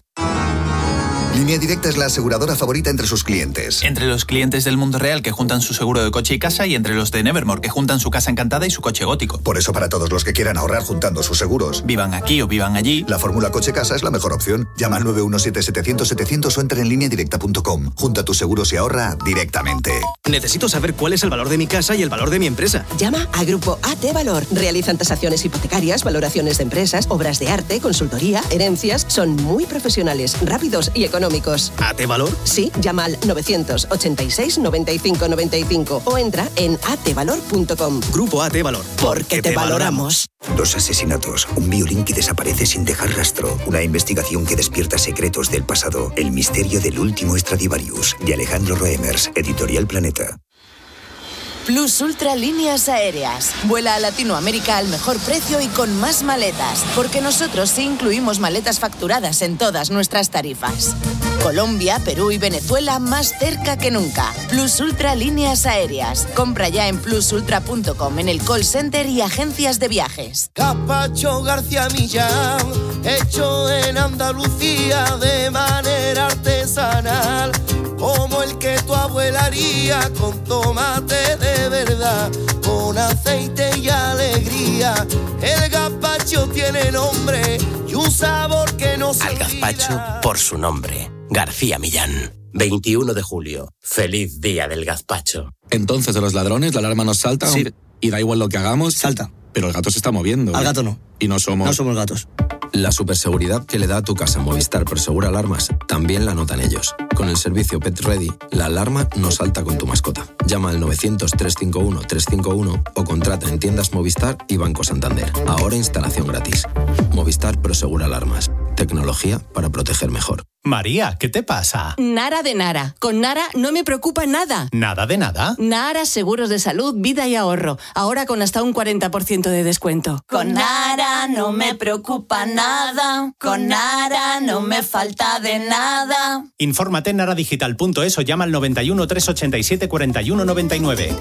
Línea Directa es la aseguradora favorita entre sus clientes. Entre los clientes del mundo real que juntan su seguro de coche y casa y entre los de Nevermore que juntan su casa encantada y su coche gótico. Por eso para todos los que quieran ahorrar juntando sus seguros, vivan aquí o vivan allí, la fórmula coche-casa es la mejor opción. Llama al nueve uno siete, setecientos, setecientos o entra en línea directa punto com. Junta tus seguros y ahorra directamente. Necesito saber cuál es el valor de mi casa y el valor de mi empresa. Llama a Grupo A T Valor. Realizan tasaciones hipotecarias, valoraciones de empresas, obras de arte, consultoría, herencias. Son muy profesionales, rápidos y económicos. ¿A T Valor? Sí, llama al novecientos ochenta y seis, noventa y cinco noventa y cinco o entra en a t valor punto com. Grupo A T Valor. Porque te, te valoramos. Dos asesinatos, un violín que desaparece sin dejar rastro, una investigación que despierta secretos del pasado, el misterio del último Stradivarius, de Alejandro Roemers, Editorial Planeta. Plus Ultra Líneas Aéreas. Vuela a Latinoamérica al mejor precio y con más maletas, porque nosotros sí incluimos maletas facturadas en todas nuestras tarifas. Colombia, Perú y Venezuela más cerca que nunca. Plus Ultra Líneas Aéreas. Compra ya en plus ultra punto com, en el call center y agencias de viajes. Gazpacho García Millán, hecho en Andalucía de manera artesanal, como el que tu abuela haría con tomate de verdad, con aceite y alegría. El gazpacho tiene nombre y un sabor que no se Al gazpacho por su nombre. García Millán. veintiuno de julio. Feliz día del gazpacho. Entonces, de los ladrones, la alarma nos salta. Sí. Y da igual lo que hagamos. Salta. Pero el gato se está moviendo. Al gato no. Y no somos... No somos gatos. La superseguridad que le da a tu casa Movistar Prosegura Alarmas también la notan ellos. Con el servicio Pet Ready, la alarma no salta con tu mascota. Llama al novecientos, trescientos cincuenta y uno, trescientos cincuenta y uno o contrata en tiendas Movistar y Banco Santander. Ahora instalación gratis. Movistar Prosegura Alarmas. Tecnología para proteger mejor. María, ¿qué te pasa? Nara de Nara. Con Nara no me preocupa nada. ¿Nada de nada? Nara Seguros de Salud, Vida y Ahorro. Ahora con hasta un cuarenta por ciento de descuento. Con Nara no me preocupa nada. Con Nara no me falta de nada. Infórmate en naradigital punto es o llama al noventa y uno, trescientos ochenta y siete, cuarenta y uno noventa y nueve.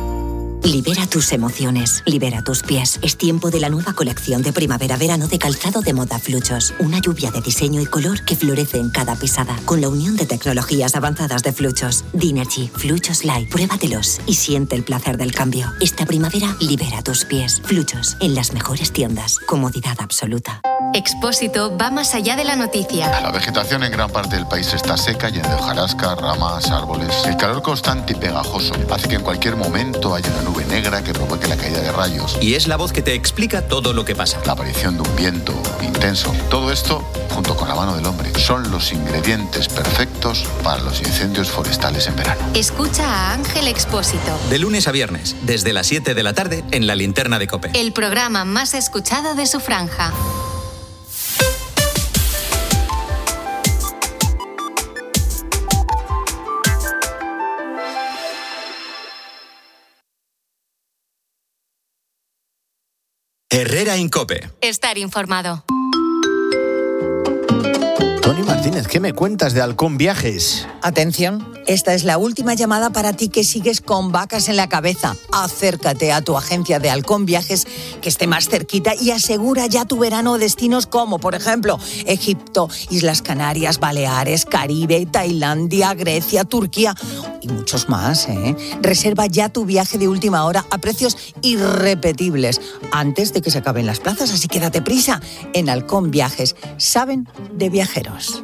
Libera tus emociones, libera tus pies. Es tiempo de la nueva colección de primavera-verano de calzado de moda Fluchos. Una lluvia de diseño y color que florece en cada pisada. Con la unión de tecnologías avanzadas de Fluchos. Dinergy, Fluchos Light. Pruébatelos y siente el placer del cambio. Esta primavera, libera tus pies. Fluchos, en las mejores tiendas. Comodidad absoluta. Expósito va más allá de la noticia. La vegetación en gran parte del país está seca, llena de hojarasca, ramas, árboles. El calor constante y pegajoso hace que en cualquier momento haya una nube negra que provoque la caída de rayos. Y es la voz que te explica todo lo que pasa. La aparición de un viento intenso. Todo esto, junto con la mano del hombre, son los ingredientes perfectos para los incendios forestales en verano. Escucha a Ángel Expósito. De lunes a viernes, desde las siete de la tarde, en la Linterna de COPE. El programa más escuchado de su franja. Herrera Incope. Estar informado. Tony Martínez, ¿qué me cuentas de Halcón Viajes? Atención, Esta es la última llamada para ti que sigues con vacas en la cabeza. Acércate a tu agencia de Halcón Viajes que esté más cerquita y asegura ya tu verano destinos como, por ejemplo, Egipto, Islas Canarias, Baleares, Caribe, Tailandia, Grecia, Turquía y muchos más, ¿eh? Reserva ya tu viaje de última hora a precios irrepetibles antes de que se acaben las plazas, así que date prisa. En Halcón Viajes saben de viajeros.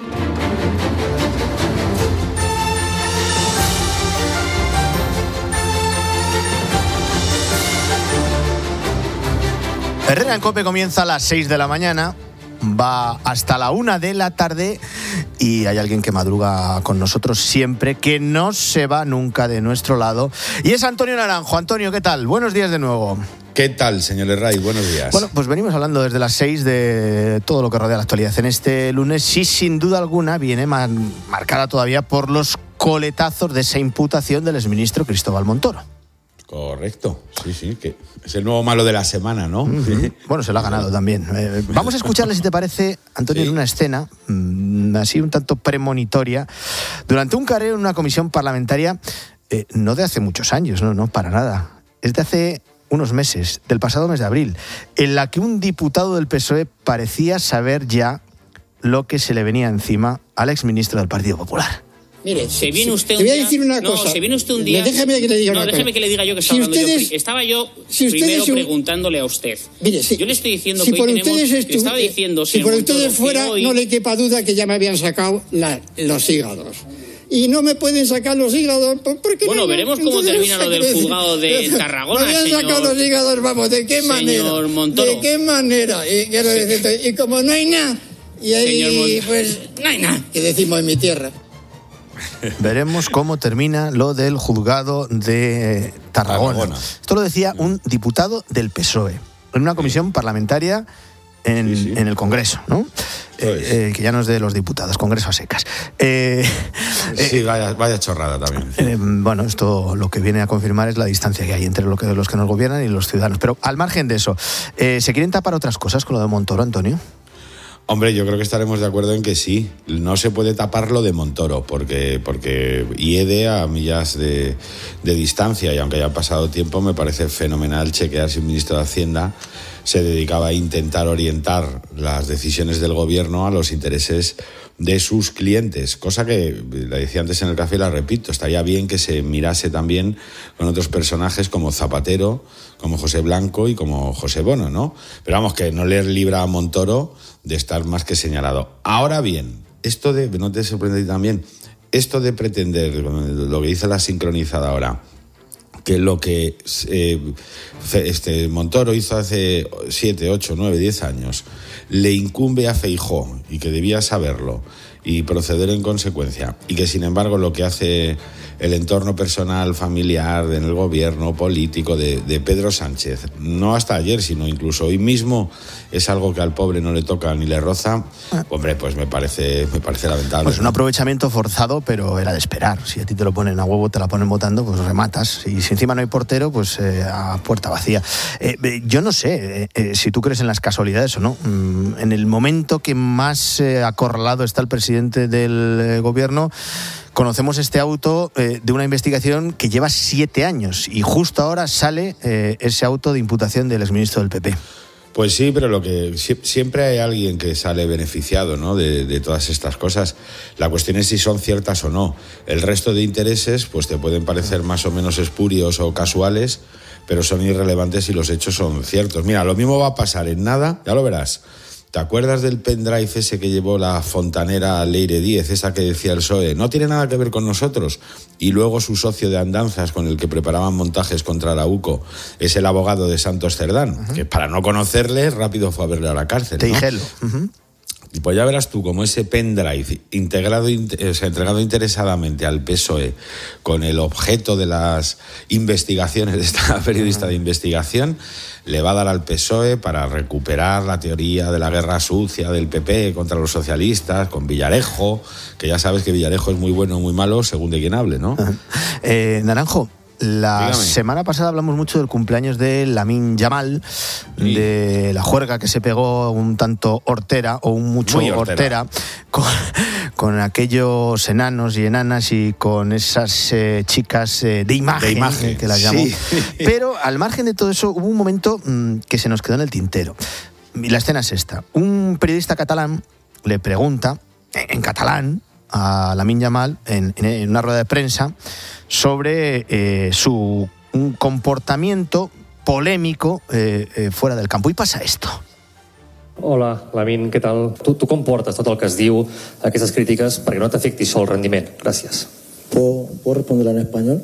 Herrera en COPE comienza a las seis de la mañana, va hasta la una de la tarde y hay alguien que madruga con nosotros siempre, que no se va nunca de nuestro lado, y es Antonio Naranjo. Antonio, ¿qué tal? Buenos días de nuevo. ¿Qué tal, señor Herray? Buenos días. Bueno, pues venimos hablando desde las seis de todo lo que rodea la actualidad en este lunes. Sí, sin duda alguna, viene man- marcada todavía por los coletazos de esa imputación del exministro Cristóbal Montoro. Correcto, sí, sí, que es el nuevo malo de la semana, ¿no? Uh-huh. Bueno, se lo ha ganado también. Eh, vamos a escucharle, si te parece, Antonio, sí, en una escena mmm, así un tanto premonitoria, durante un careo en una comisión parlamentaria, eh, no de hace muchos años, no, no, para nada. Es de hace unos meses, del pasado mes de abril, en la que un diputado del P S O E parecía saber ya lo que se le venía encima al exministro del Partido Popular. Mire, se viene usted te un voy a día, decir una no, cosa. se viene usted un día. Déjeme que le diga no, una déjeme cosa. que le diga yo que si estaba hablando ustedes, yo. Estaba yo si primero ustedes, preguntándole a usted. Mire, si, yo le estoy diciendo si que por hoy tenemos, ustedes le estaba diciendo, si por Montoro, ustedes fuera, hoy... no le quepa duda que ya me habían sacado la, los hígados. Y no me pueden sacar los hígados porque bueno, no, veremos cómo termina lo del juzgado de Tarragona. Me habían señor, sacado los hígados, vamos, ¿de qué manera? Señor Montoro. ¿De qué manera? Y, quiero sí. decirte, y como no hay nada, y ahí pues no hay nada, que decimos en mi tierra. Veremos cómo termina lo del juzgado de Tarragona. Tarragona. Esto lo decía un diputado del P S O E en una comisión parlamentaria en, sí, sí. en el Congreso, ¿no? Eh, eh, que ya no es de los diputados, Congreso a secas. Eh, sí, eh, vaya, vaya chorrada también. Eh, bueno, esto lo que viene a confirmar es la distancia que hay entre lo que, los que nos gobiernan y los ciudadanos. Pero al margen de eso, eh, ¿se quieren tapar otras cosas con lo de Montoro, Antonio? Hombre, yo creo que estaremos de acuerdo en que sí. No se puede tapar lo de Montoro, porque, porque hiede a millas de, de distancia, y aunque haya pasado tiempo, me parece fenomenal chequear si un ministro de Hacienda se dedicaba a intentar orientar las decisiones del gobierno a los intereses de sus clientes, cosa que la decía antes en el café y la repito, estaría bien que se mirase también con otros personajes como Zapatero, como José Blanco y como José Bono, ¿no? Pero vamos, que no le libra a Montoro de estar más que señalado. Ahora bien, esto de, no te sorprende también, esto de pretender, lo que dice la sincronizada ahora, que lo que eh, este Montoro hizo hace siete, ocho, nueve, diez años le incumbe a Feijóo y que debía saberlo y proceder en consecuencia, y que sin embargo lo que hace el entorno personal, familiar, en el gobierno, político de, de Pedro Sánchez, no hasta ayer, sino incluso hoy mismo, es algo que al pobre no le toca ni le roza, hombre, pues me parece, me parece lamentable. Pues un aprovechamiento forzado, pero era de esperar. Si a ti te lo ponen a huevo, te la ponen votando, pues rematas. Y si encima no hay portero, pues eh, a puerta vacía. Eh, yo no sé eh, eh, si tú crees en las casualidades o no. Mm, en el momento que más eh, acorralado está el presidente del eh, gobierno, conocemos este auto eh, de una investigación que lleva siete años y justo ahora sale eh, ese auto de imputación del exministro del P P. Pues sí, pero lo que siempre hay alguien que sale beneficiado, ¿no?, de, de todas estas cosas. La cuestión es si son ciertas o no. El resto de intereses pues te pueden parecer más o menos espurios o casuales, pero son irrelevantes si los hechos son ciertos. Mira, lo mismo va a pasar en nada, ya lo verás. ¿Te acuerdas del pendrive ese que llevó la fontanera Leire Díez, esa que decía el P S O E? No tiene nada que ver con nosotros. Y luego su socio de andanzas con el que preparaban montajes contra la U C O es el abogado de Santos Cerdán, uh-huh. que para no conocerle rápido fue a verle a la cárcel, ¿no? Teijelo. Uh-huh. Y pues ya verás tú como ese pendrive integrado, o sea, entregado interesadamente al P S O E con el objeto de las investigaciones de esta periodista de investigación le va a dar al P S O E para recuperar la teoría de la guerra sucia del P P contra los socialistas con Villarejo, que ya sabes que Villarejo es muy bueno o muy malo según de quien hable, ¿no? eh, Naranjo, la Dígame. semana pasada hablamos mucho del cumpleaños de Lamine Yamal, sí. de la juerga que se pegó un tanto hortera o un mucho Muy hortera. hortera con, con aquellos enanos y enanas y con esas eh, chicas eh, de imagen, de imagen eh, que las llamo. Sí. Pero al margen de todo eso, hubo un momento mmm, que se nos quedó en el tintero. Y la escena es esta. Un periodista catalán le pregunta, en catalán, a Lamine Yamal, en, en una rueda de prensa, sobre eh, su un comportamiento polémico eh, eh, fuera del campo. Y pasa esto. Hola, Lamine, què tal? Tu, tu com portes tot el que es diu, aquestes crítiques, perquè no t'afecti sol el rendiment? Gràcies. ¿Puedo, ¿Puedo responder en español?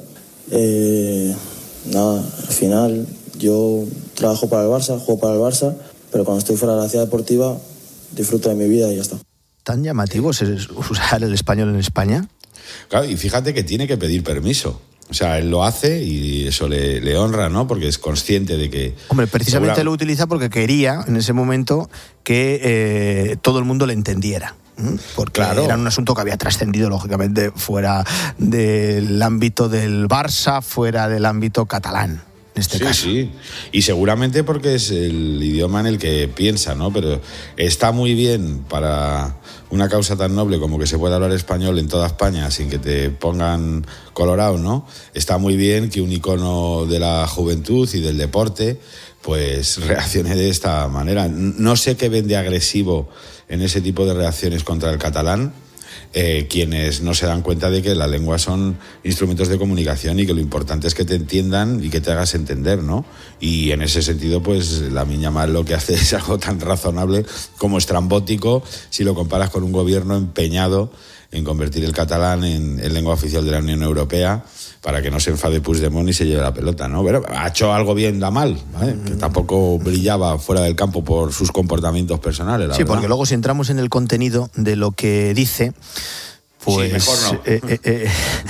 Eh, nada, al final yo trabajo para el Barça, juego para el Barça, pero cuando estoy fuera de la ciudad deportiva disfruto de mi vida y ya está. ¿Tan llamativo es usar el español en España? Claro, y fíjate que tiene que pedir permiso. O sea, él lo hace y eso le, le honra, ¿no? Porque es consciente de que... Hombre, precisamente segura... lo utiliza porque quería, en ese momento, que eh, todo el mundo le entendiera. Porque claro, era un asunto que había trascendido, lógicamente, fuera del ámbito del Barça, fuera del ámbito catalán. En este sí, caso. sí, y seguramente porque es el idioma en el que piensa, ¿no? Pero está muy bien para una causa tan noble como que se pueda hablar español en toda España sin que te pongan colorado, ¿no? Está muy bien que un icono de la juventud y del deporte pues reaccione de esta manera. No sé qué ven de agresivo en ese tipo de reacciones contra el catalán. Eh, quienes no se dan cuenta de que la lengua son instrumentos de comunicación y que lo importante es que te entiendan y que te hagas entender, ¿no? Y en ese sentido, pues Lamine Yamal lo que hace es algo tan razonable como estrambótico si lo comparas con un gobierno empeñado en convertir el catalán en, en lengua oficial de la Unión Europea para que no se enfade Puigdemont y se lleve la pelota, ¿no? Pero ha hecho algo bien Yamal, ¿vale? Que tampoco brillaba fuera del campo por sus comportamientos personales, la Sí, verdad. Porque luego si entramos en el contenido de lo que dice, pues sí, mejor no. eh, eh, eh,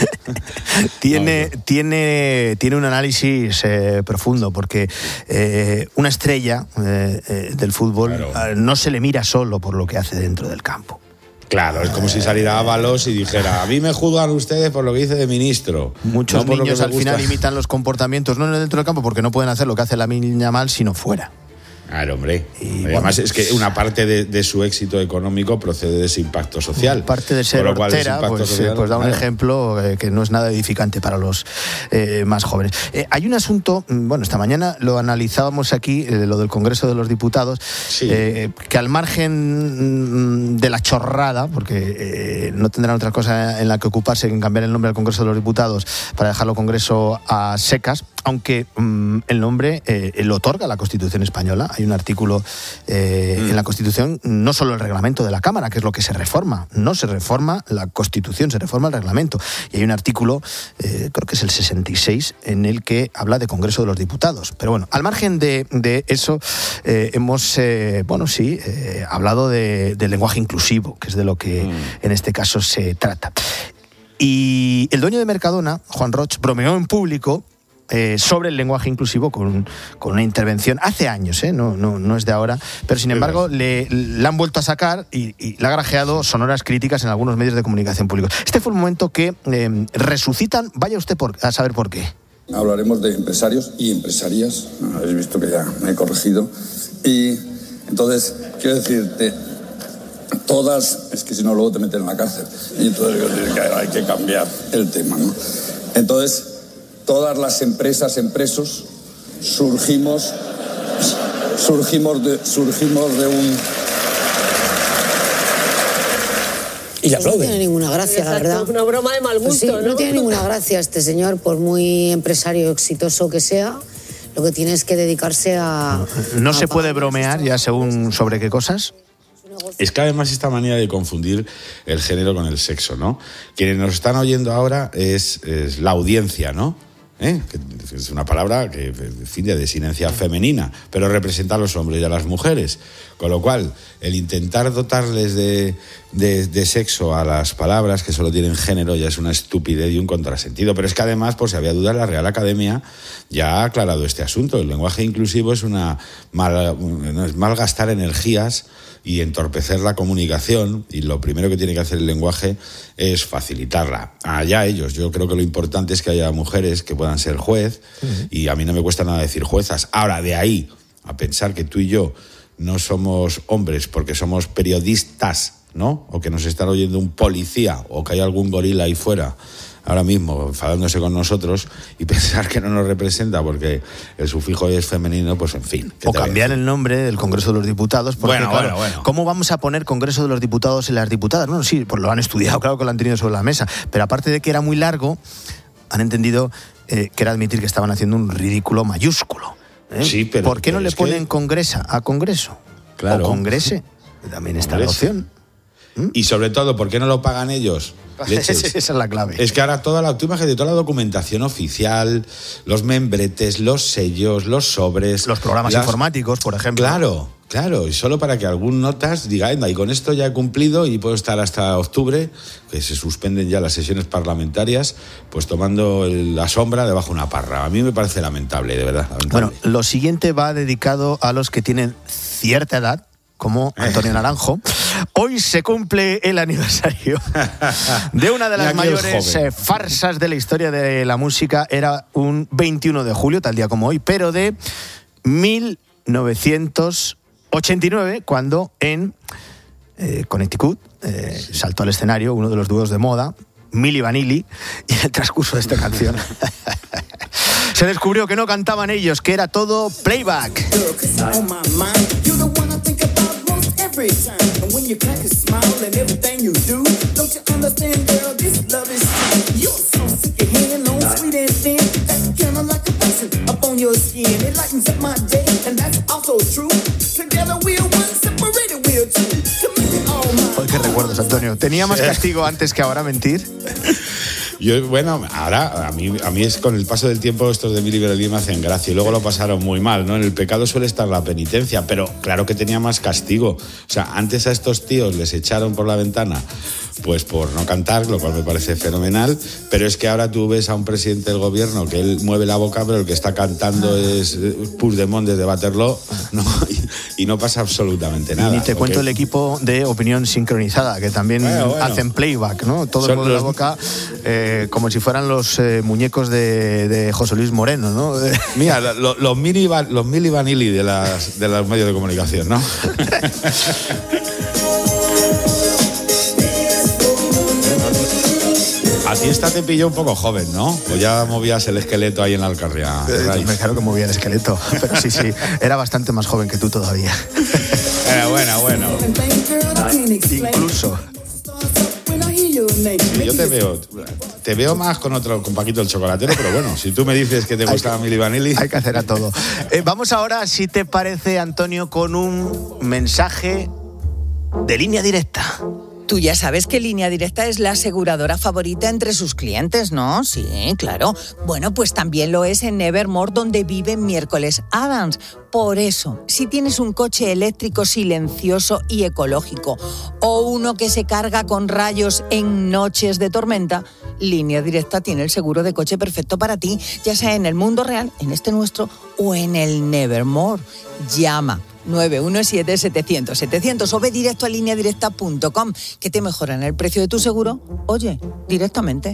tiene, no, no. tiene, tiene un análisis eh, profundo, porque eh, una estrella eh, eh, del fútbol claro. eh, no se le mira solo por lo que hace dentro del campo. Claro, es como si saliera Ábalos y dijera, a mí me juzgan ustedes por lo que hice de ministro. Muchos no niños al final imitan los comportamientos, no dentro del campo, porque no pueden hacer lo que hace Lamine Yamal, sino fuera. Claro, hombre. Y además bueno, es que una parte de, de su éxito económico procede de ese impacto social. Parte de ser hortera, pues, social, pues da un claro. ejemplo eh, que no es nada edificante para los eh, más jóvenes. Eh, hay un asunto, bueno, esta mañana lo analizábamos aquí, eh, lo del Congreso de los Diputados, sí. eh, que al margen de la chorrada, porque eh, no tendrán otra cosa en la que ocuparse que en cambiar el nombre al Congreso de los Diputados para dejarlo Congreso a secas, aunque mm, el nombre eh, lo otorga la Constitución española. Hay un artículo eh, mm. en la Constitución, no solo el reglamento de la Cámara, que es lo que se reforma, no se reforma la Constitución, se reforma el reglamento. Y hay un artículo, eh, creo que es el sesenta y seis, en el que habla de Congreso de los Diputados. Pero bueno, al margen de, de eso, eh, hemos, eh, bueno, sí, eh, hablado de, de lenguaje inclusivo, que es de lo que mm. en este caso se trata. Y el dueño de Mercadona, Juan Roig, bromeó en público Eh, sobre el lenguaje inclusivo con, con una intervención hace años, ¿eh? no, no, no es de ahora, pero sin embargo le, le han vuelto a sacar y, y le ha grajeado sonoras críticas en algunos medios de comunicación públicos. Este fue un momento que eh, resucitan, vaya usted por, a saber por qué. Hablaremos de empresarios y empresarias, habéis visto que ya me he corregido, y entonces quiero decirte, todas, es que si no luego te meten en la cárcel, y entonces digo que hay que cambiar el tema, ¿no? Entonces, todas las empresas, empresos, surgimos, surgimos de, surgimos de un... Y aplaude. No tiene ninguna gracia, Exacto, la verdad. Una broma de mal gusto, pues sí, ¿no? No tiene ninguna gracia este señor, por muy empresario exitoso que sea. Lo que tiene es que dedicarse a... No a se puede bromear ya según sobre qué cosas. Es que además esta manera de confundir el género con el sexo, ¿no? Quienes nos están oyendo ahora es, es la audiencia, ¿no? ¿Eh? Que es una palabra que, en fin, de desinencia femenina, pero representa a los hombres y a las mujeres. Con lo cual, el intentar dotarles de, de, de sexo a las palabras que solo tienen género ya es una estupidez y un contrasentido. Pero es que además, por si había dudas, la Real Academia ya ha aclarado este asunto. El lenguaje inclusivo es una mal, no, es malgastar energías y entorpecer la comunicación, y lo primero que tiene que hacer el lenguaje es facilitarla. Allá ellos. Yo creo que lo importante es que haya mujeres que puedan ser juez, uh-huh. y a mí no me cuesta nada decir juezas. Ahora, de ahí a pensar que tú y yo no somos hombres porque somos periodistas ¿no? O que nos está oyendo un policía o que hay algún gorila ahí fuera ahora mismo enfadándose con nosotros y pensar que no nos representa porque el sufijo es femenino, pues en fin. O cambiar el nombre del Congreso de los Diputados. Porque, bueno, claro, bueno, bueno. ¿cómo vamos a poner Congreso de los Diputados y las diputadas? Bueno, sí, pues lo han estudiado, claro que lo han tenido sobre la mesa, pero aparte de que era muy largo, han entendido eh, que era admitir que estaban haciendo un ridículo mayúsculo. ¿eh? Sí, pero, ¿Por qué no pero le es ponen que... Congresa a Congreso? Claro. O Congrese. También está la opción. Y sobre todo, ¿por qué no lo pagan ellos? Leches. Esa es la clave. Es que ahora toda la, tú imagínate, toda la documentación oficial, los membretes, los sellos, los sobres... Los programas las... informáticos, por ejemplo. Claro, claro, y solo para que algún notas diga, anda, y con esto ya he cumplido y puedo estar hasta octubre, que se suspenden ya las sesiones parlamentarias, pues tomando el, la sombra debajo de una parra. A mí me parece lamentable, de verdad. Lamentable. Bueno, lo siguiente va dedicado a los que tienen cierta edad, como Antonio Naranjo. Hoy se cumple el aniversario de una de las mayores eh, farsas de la historia de la música. Era un veintiuno de julio, tal día como hoy, pero de mil novecientos ochenta y nueve, cuando en eh, Connecticut eh, saltó al escenario uno de los dúos de moda, Milli Vanilli, y en el transcurso de esta canción se descubrió que no cantaban ellos, que era todo playback. Every time, and when you crack a smile and everything you do, don't you understand, girl, this love is true. You're so sick of hanging on, sweet and thin, that's kinda like a blessing up on your skin. It lightens up my day, and that's also true. Together we're one, separated we're two. Ay, qué recuerdos, Antonio. ¿Tenía más castigo antes que ahora mentir? Yo, bueno, ahora a mí, a mí es con el paso del tiempo estos de Milli Vanilli me hacen gracia y luego lo pasaron muy mal, ¿no? En el pecado suele estar la penitencia, pero claro que tenía más castigo. O sea, antes a estos tíos les echaron por la ventana pues por no cantar, lo cual me parece fenomenal, pero es que ahora tú ves a un presidente del gobierno que él mueve la boca, pero el que está cantando es Puigdemont desde Waterloo, ¿no? y, y no pasa absolutamente nada. Y ni te cuento el equipo de opinión sincronizada, que también bueno, bueno. hacen playback, ¿no? Todo el mundo de la boca, eh, como si fueran los eh, muñecos de, de José Luis Moreno, ¿no? Mira, lo, los Milli los Milli Vanilli de, las, de los medios de comunicación, ¿no? A ti esta te pilló un poco joven, ¿no? O ya movías el esqueleto ahí en la Alcarria. Eh, me claro que movía el esqueleto, pero sí, sí, era bastante más joven que tú todavía. Eh, bueno, bueno. Incluso. Sí, yo te veo, te veo más con otro, con Paquito el Chocolatero, pero bueno, si tú me dices que te gusta Milli Vanilli. Hay que hacer a todo. Eh, vamos ahora, si te parece, Antonio, con un mensaje de Línea Directa. Tú ya sabes que Línea Directa es la aseguradora favorita entre sus clientes, ¿no? Sí, claro. Bueno, pues también lo es en Nevermore, donde vive Miércoles Adams. Por eso, si tienes un coche eléctrico silencioso y ecológico o uno que se carga con rayos en noches de tormenta, Línea Directa tiene el seguro de coche perfecto para ti, ya sea en el mundo real, en este nuestro o en el Nevermore. Llama nueve uno siete, setecientos, setecientos o ve directo a línea directa punto com, que te mejoran el precio de tu seguro, oye, directamente.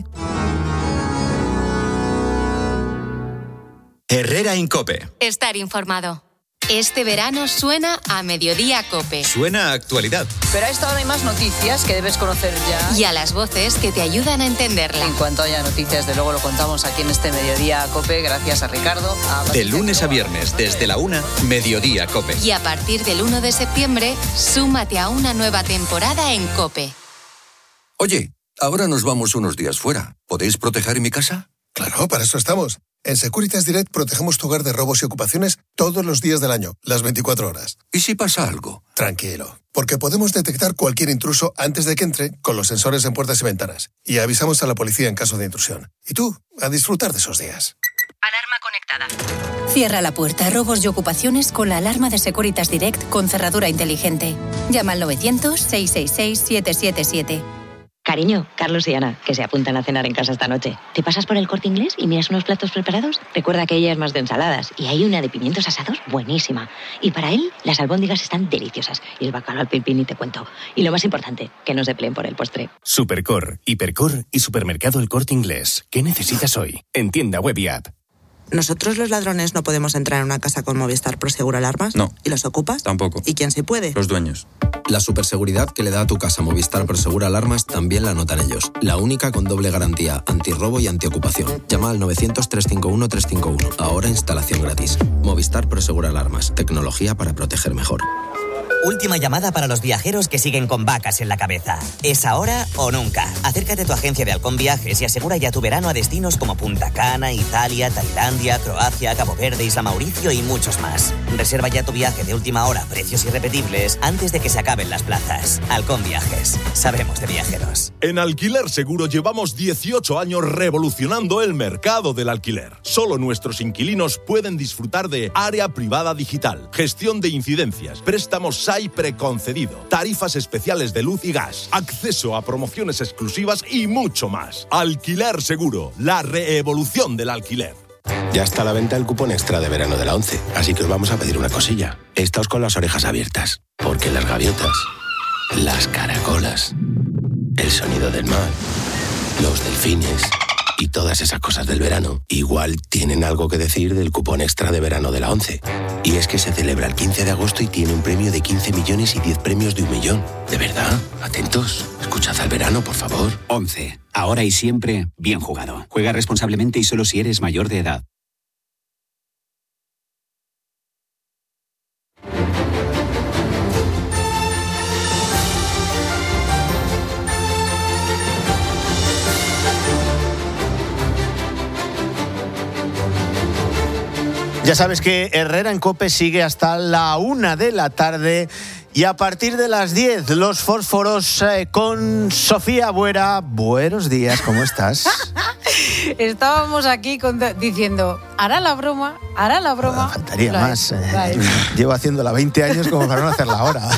Herrera en COPE. Estar informado. Este verano suena a Mediodía COPE. Suena a actualidad. Pero a esta hora hay más noticias que debes conocer ya. Y a las voces que te ayudan a entenderla. En cuanto haya noticias, de luego lo contamos aquí en este Mediodía COPE, gracias a Ricardo. A de lunes a viernes, desde la una, Mediodía COPE. Y a partir del uno de septiembre, súmate a una nueva temporada en COPE. Oye, ahora nos vamos unos días fuera. ¿Podéis proteger mi casa? Claro, para eso estamos. En Securitas Direct protegemos tu hogar de robos y ocupaciones todos los días del año, las veinticuatro horas. ¿Y si pasa algo? Tranquilo, porque podemos detectar cualquier intruso antes de que entre con los sensores en puertas y ventanas. Y avisamos a la policía en caso de intrusión. Y tú, a disfrutar de esos días. Alarma conectada. Cierra la puerta a robos y ocupaciones con la alarma de Securitas Direct con cerradura inteligente. Llama al novecientos, seiscientos sesenta y seis, siete siete siete. Cariño, Carlos y Ana, que se apuntan a cenar en casa esta noche. ¿Te pasas por el Corte Inglés y miras unos platos preparados? Recuerda que ella es más de ensaladas y hay una de pimientos asados buenísima. Y para él, las albóndigas están deliciosas y el bacalao al pil-pil ni te cuento. Y lo más importante, que no se peleen por el postre. Supercor, Hipercor y Supermercado El Corte Inglés. ¿Qué necesitas hoy? En tienda web y app. ¿Nosotros los ladrones no podemos entrar en una casa con Movistar Prosegur Alarmas? No. ¿Y los ocupas? Tampoco. ¿Y quién sí puede? Los dueños. La superseguridad que le da a tu casa Movistar Prosegur Alarmas también la notan ellos. La única con doble garantía, antirrobo y antiocupación. Llama al novecientos, trescientos cincuenta y uno, trescientos cincuenta y uno. Ahora instalación gratis. Movistar Prosegur Alarmas. Tecnología para proteger mejor. Última llamada para los viajeros que siguen con vacas en la cabeza. ¿Es ahora o nunca? Acércate a tu agencia de Halcón Viajes y asegura ya tu verano a destinos como Punta Cana, Italia, Tailandia, Croacia, Cabo Verde, Isla Mauricio y muchos más. Reserva ya tu viaje de última hora, precios irrepetibles, antes de que se acaben las plazas. Halcón Viajes. Sabemos de viajeros. En Alquiler Seguro llevamos dieciocho años revolucionando el mercado del alquiler. Solo nuestros inquilinos pueden disfrutar de área privada digital, gestión de incidencias, préstamos S A I preconcedido, tarifas especiales de luz y gas, acceso a promociones exclusivas y mucho más. Alquiler Seguro, la reevolución del alquiler. Ya está a la venta el cupón extra de verano de la ONCE, así que os vamos a pedir una cosilla. Estáos con las orejas abiertas, porque las gaviotas, las caracolas, el sonido del mar, los delfines y todas esas cosas del verano igual tienen algo que decir del cupón extra de verano de la ONCE. Y es que se celebra el quince de agosto y tiene un premio de quince millones y diez premios de un millón. ¿De verdad? Atentos. Escuchad al verano, por favor. ONCE. Ahora y siempre, bien jugado. Juega responsablemente y solo si eres mayor de edad. Ya sabes que Herrera en COPE sigue hasta la una de la tarde y a partir de las diez los fósforos eh, con Sofía Buera. Buenos días, ¿cómo estás? Estábamos aquí con, diciendo, hará la broma, hará la broma. Ah, faltaría más. Eh, llevo haciéndola veinte años como para no hacerla ahora.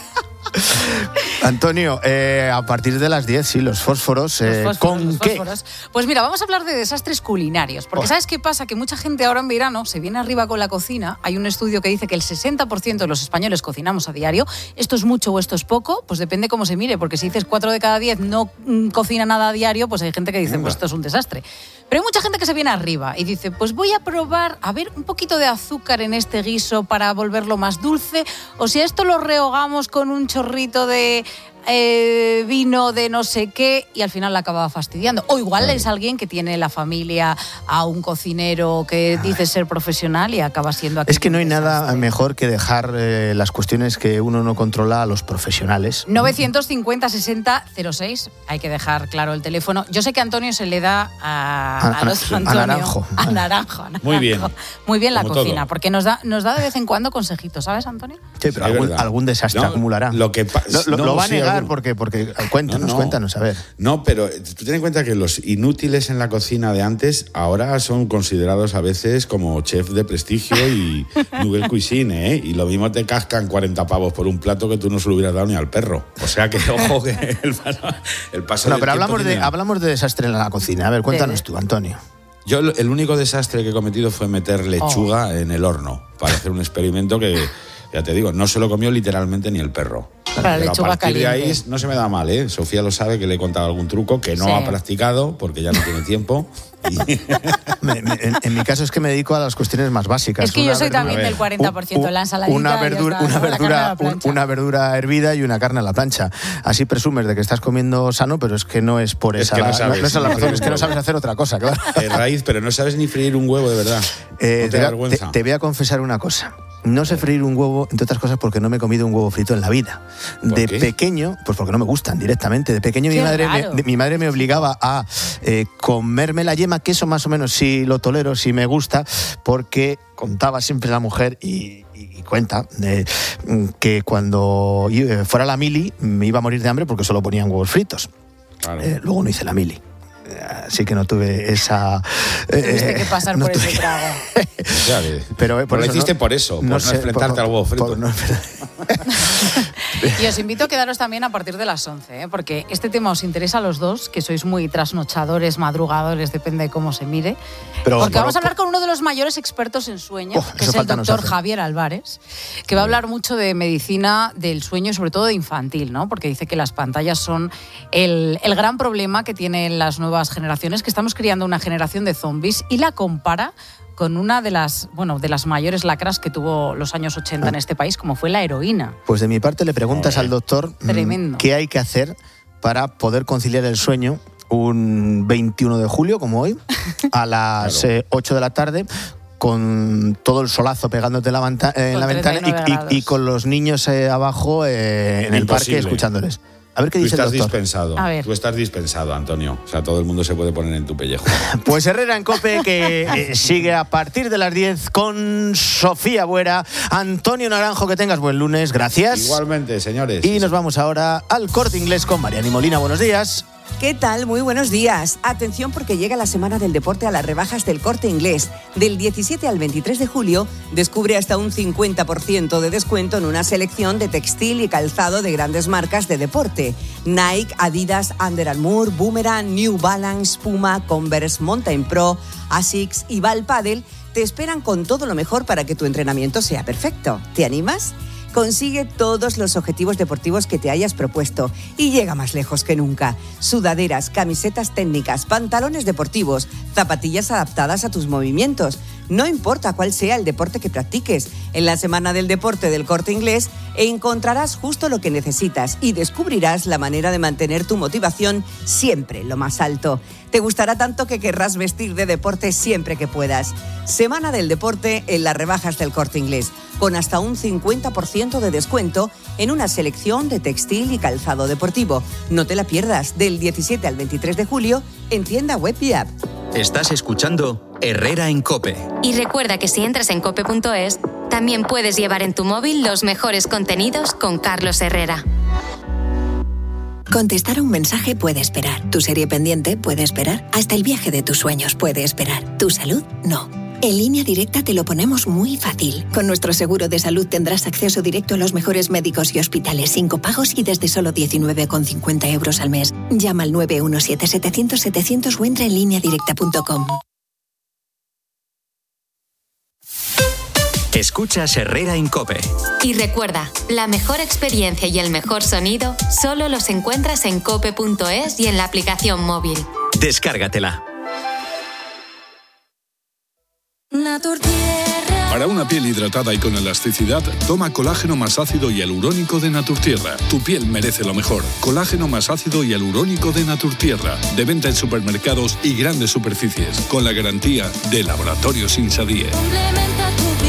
Antonio, eh, a partir de las diez, sí, los fósforos. Eh, los fósforos ¿Con los qué? Fósforos. Pues mira, vamos a hablar de desastres culinarios. Porque Oh. ¿sabes qué pasa? Que mucha gente ahora en verano se viene arriba con la cocina. Hay un estudio que dice que el sesenta por ciento de los españoles cocinamos a diario. ¿Esto es mucho o esto es poco? Pues depende cómo se mire. Porque si dices cuatro de cada diez no mm, cocina nada a diario, pues hay gente que dice, pues esto es un desastre. Pero hay mucha gente que se viene arriba y dice, pues voy a probar, a ver, un poquito de azúcar en este guiso para volverlo más dulce. O si a esto lo rehogamos con un chorrito de eh, vino de no sé qué y al final la acaba fastidiando. O igual es alguien que tiene la familia a un cocinero que dice ser profesional y acaba siendo aquí. Es que no hay nada mejor que dejar eh, las cuestiones que uno no controla a los profesionales. novecientos cincuenta, sesenta, cero seis. Hay que dejar claro el teléfono. Yo sé que a Antonio se le da a, a, A- nuestro a Antonio. naranjo. A naranjo. a naranjo. Muy bien. Muy bien la Como cocina, todo. porque nos da, nos da de vez en cuando consejitos, ¿sabes, Antonio? Sí, pero Sí, algún, verdad. algún desastre No, acumulará. Lo, que pa- Lo, lo- no, lo va a sí, negar algún- porque, porque cuéntanos, No, no. cuéntanos, a ver. No, pero tú ten en cuenta que los inútiles en la cocina de antes ahora son considerados a veces como chef de prestigio y nouvelle cuisine, ¿eh? Y lo mismo te cascan cuarenta pavos por un plato que tú no se lo hubieras dado ni al perro. O sea que, ojo, que el paso, el paso No, del pero tiempo hablamos de, tiene- hablamos de desastre en la cocina. A ver, cuéntanos tú, Antonio. Yo lo- el único desastre que he cometido fue meter lechuga Oh. en el horno para hacer un experimento que, ya te digo, no se lo comió literalmente ni el perro. Para Pero lechuga a partir de ahí caliente. no se me da mal, ¿eh? Sofía lo sabe, que le he contado algún truco que no Sí. ha practicado porque ya no tiene tiempo. Me- me- en, en mi caso es que me dedico a las cuestiones más básicas. Es que yo Una soy verdura- también del cuarenta por ciento, la ensaladita. Una ya verdura, está, una, la carne a verdura, la un- plancha. una verdura hervida y una carne a la plancha. Así presumes de que estás comiendo sano, pero es que no es por Es esa que no la, sabes. no es la razón, es que no sabes hacer otra cosa, claro. Eh, raíz, pero no sabes ni freír un huevo, de verdad. Eh, no te te, da voy a- vergüenza. te- te voy a confesar una cosa. No sé freír un huevo, entre otras cosas, porque no me he comido un huevo frito en la vida. ¿Por De qué? pequeño, pues porque no me gustan directamente. De pequeño mi Qué madre, me, raro. de- mi madre me obligaba a eh, comerme la yema, que eso más o menos sí lo tolero, sí me gusta, porque contaba siempre la mujer y, y- y cuenta eh, que cuando i- eh, fuera la mili me iba a morir de hambre porque solo ponían huevos fritos. Claro. Eh, luego no hice la mili. Así que no tuve esa... eh, Tuviste que pasar no por tuve- ese trago. Ya ves. Pero, eh, por Pero lo eso, hiciste ¿no? por eso, por no, sé, enfrentarte al huevo frito. por no- Y os invito a quedaros también a partir de las once, ¿eh? Porque este tema os interesa a los dos, que sois muy trasnochadores, madrugadores, depende de cómo se mire. Pero- Porque vamos a pero- hablar con uno de los mayores expertos en sueño, Oh, que eso es el falta nos doctor hace. Javier Álvarez, que va a hablar mucho de medicina del sueño y sobre todo de infantil, ¿no? Porque dice que las pantallas son el, el gran problema que tienen las nuevas generaciones, que estamos criando una generación de zombies y la compara con una de las, bueno, de las mayores lacras que tuvo los años ochenta en este país, como fue la heroína. Pues de mi parte le preguntas al doctor Tremendo. qué hay que hacer para poder conciliar el sueño un veintiuno de julio, como hoy, a las claro. eh, ocho de la tarde, con todo el solazo pegándote en la, venta- en la ventana y, y, y con los niños eh, abajo eh, en el parque escuchándoles. A ver qué dice el doctor. Tú estás dispensado. A ver. Tú estás dispensado, Antonio. O sea, todo el mundo se puede poner en tu pellejo. Pues Herrera en COPE, que eh, sigue a partir de las diez con Sofía Buera. Antonio Naranjo, que tengas buen lunes. Gracias. Igualmente, señores. Y nos vamos ahora al Corte Inglés con Mariani Molina. Buenos días. ¿Qué tal? Muy buenos días. Atención porque llega la Semana del Deporte a las rebajas del Corte Inglés. Del diecisiete al veintitrés de julio, descubre hasta un cincuenta por ciento de descuento en una selección de textil y calzado de grandes marcas de deporte. Nike, Adidas, Under Armour, Boomerang, New Balance, Puma, Converse, Mountain Pro, Asics y Ball Padel te esperan con todo lo mejor para que tu entrenamiento sea perfecto. ¿Te animas? Consigue todos los objetivos deportivos que te hayas propuesto y llega más lejos que nunca. Sudaderas, camisetas técnicas, pantalones deportivos, zapatillas adaptadas a tus movimientos. No importa cuál sea el deporte que practiques, en la Semana del Deporte del Corte Inglés encontrarás justo lo que necesitas y descubrirás la manera de mantener tu motivación siempre lo más alto. Te gustará tanto que querrás vestir de deporte siempre que puedas. Semana del Deporte en las rebajas del Corte Inglés, con hasta un cincuenta por ciento de descuento en una selección de textil y calzado deportivo. No te la pierdas, del diecisiete al veintitrés de julio en tienda web y app. Estás escuchando Herrera en COPE. Y recuerda que si entras en cope punto es, también puedes llevar en tu móvil los mejores contenidos con Carlos Herrera. Contestar a un mensaje puede esperar. Tu serie pendiente puede esperar. Hasta el viaje de tus sueños puede esperar. Tu salud, no. En Línea Directa te lo ponemos muy fácil. Con nuestro seguro de salud tendrás acceso directo a los mejores médicos y hospitales sin copagos y desde solo diecinueve con cincuenta euros al mes. Llama al nueve uno siete setecientos setecientos o entra en línea directa punto com. Escuchas Herrera en COPE. Y recuerda, la mejor experiencia y el mejor sonido solo los encuentras en cope punto es y en la aplicación móvil. Descárgatela. Naturtierra. Para una piel hidratada y con elasticidad, toma colágeno más ácido y hialurónico de Naturtierra. Tu piel merece lo mejor. Colágeno más ácido y hialurónico de Naturtierra. De venta en supermercados y grandes superficies. Con la garantía de Laboratorios Insadie. Complementa tu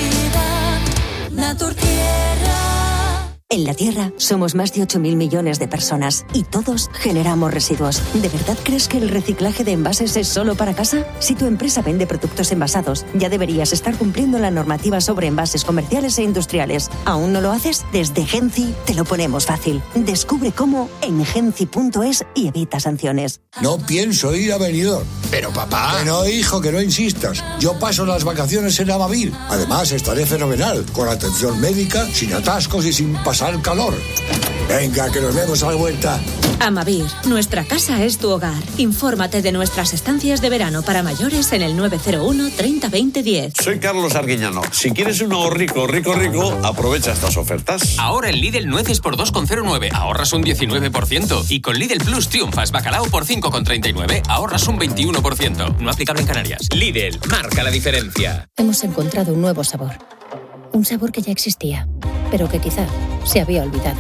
vida. Naturtierra. En la Tierra somos más de ocho mil millones de personas y todos generamos residuos. ¿De verdad crees que el reciclaje de envases es solo para casa? Si tu empresa vende productos envasados, ya deberías estar cumpliendo la normativa sobre envases comerciales e industriales. ¿Aún no lo haces? Desde Genci te lo ponemos fácil. Descubre cómo en genci punto es y evita sanciones. No pienso ir a Benidorm. Pero papá... Que no, hijo, que no insistas. Yo paso las vacaciones en Amavir. Además, estaré fenomenal, con atención médica, sin atascos y sin pasar calor. Venga, que nos vemos a la vuelta. Amavir, nuestra casa es tu hogar. Infórmate de nuestras estancias de verano para mayores en el nueve cero uno treinta veinte diez. Soy Carlos Arguiñano. Si quieres uno rico, rico, rico, aprovecha estas ofertas. Ahora en Lidl nueces por dos coma cero nueve, ahorras un diecinueve por ciento. Y con Lidl Plus triunfas bacalao por cinco coma treinta y nueve, ahorras un veintiuno por ciento. No aplicable en Canarias. Lidl, marca la diferencia. Hemos encontrado un nuevo sabor. Un sabor que ya existía, pero que quizá se había olvidado.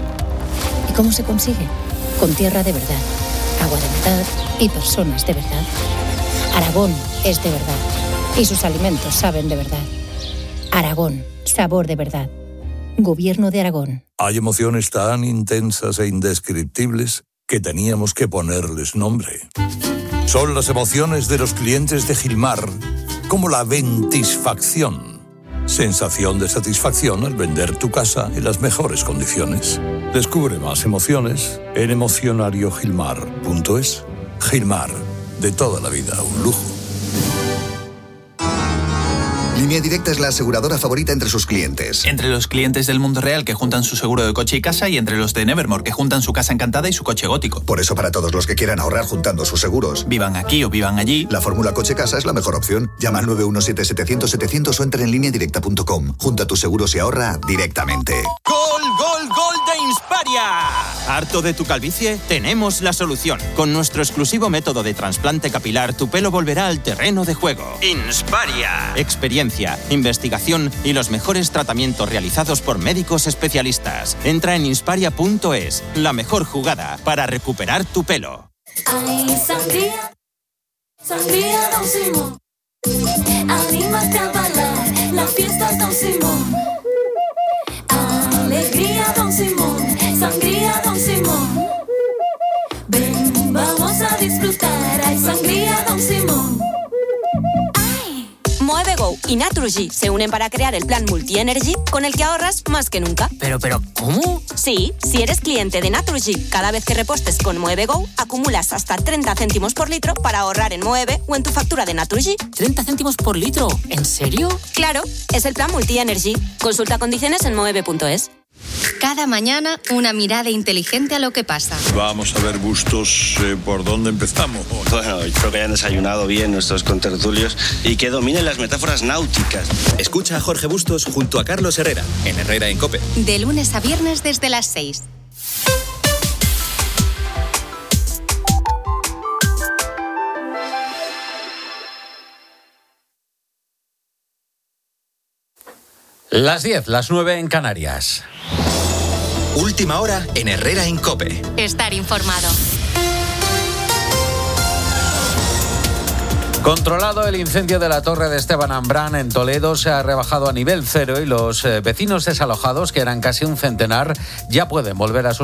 ¿Y cómo se consigue? Con tierra de verdad, agua de verdad y personas de verdad. Aragón es de verdad y sus alimentos saben de verdad. Aragón, sabor de verdad. Gobierno de Aragón. Hay emociones tan intensas e indescriptibles que teníamos que ponerles nombre. Son las emociones de los clientes de Gilmar, como la ventisfacción. Sensación de satisfacción al vender tu casa en las mejores condiciones. Descubre más emociones en emocionario gilmar punto es. Gilmar, de toda la vida, un lujo. Línea Directa es la aseguradora favorita entre sus clientes. Entre los clientes del mundo real que juntan su seguro de coche y casa y entre los de Nevermore que juntan su casa encantada y su coche gótico. Por eso para todos los que quieran ahorrar juntando sus seguros, vivan aquí o vivan allí, la fórmula coche-casa es la mejor opción. Llama al nueve uno siete setecientos setecientos o entra en línea directa punto com. Junta tus seguros y ahorra directamente. ¡Gol, gol, gol de Insparia! ¿Harto de tu calvicie? Tenemos la solución. Con nuestro exclusivo método de trasplante capilar, tu pelo volverá al terreno de juego. Insparia. Experiencia, investigación y los mejores tratamientos realizados por médicos especialistas. Entra en insparia punto es, la mejor jugada para recuperar tu pelo. Ay, sangría, sangría Don Simón. Anímate a bailar, la fiesta es Don Simón. Alegría Don Simón, sangría Don Simón. Ven, vamos a disfrutar, hay sangría Don Simón. Moevego y Naturgy se unen para crear el plan Multi-Energy con el que ahorras más que nunca. Pero, pero, ¿cómo? Sí, si eres cliente de Naturgy, cada vez que repostes con Moevego, acumulas hasta treinta céntimos por litro para ahorrar en Moeve o en tu factura de Naturgy. ¿treinta céntimos por litro? ¿En serio? Claro, es el plan Multi-Energy. Consulta condiciones en moeve punto es. Cada mañana, una mirada inteligente a lo que pasa. Vamos a ver, Bustos, eh, ¿por dónde empezamos? Bueno, espero que hayan desayunado bien nuestros contertulios y que dominen las metáforas náuticas. Escucha a Jorge Bustos junto a Carlos Herrera, en Herrera en COPE. De lunes a viernes desde las seis. Las diez, las nueve en Canarias. Última hora en Herrera en COPE. Estar informado. Controlado el incendio de la Torre de Esteban Ambrán en Toledo, se ha rebajado a nivel cero y los eh, vecinos desalojados, que eran casi un centenar, ya pueden volver a sus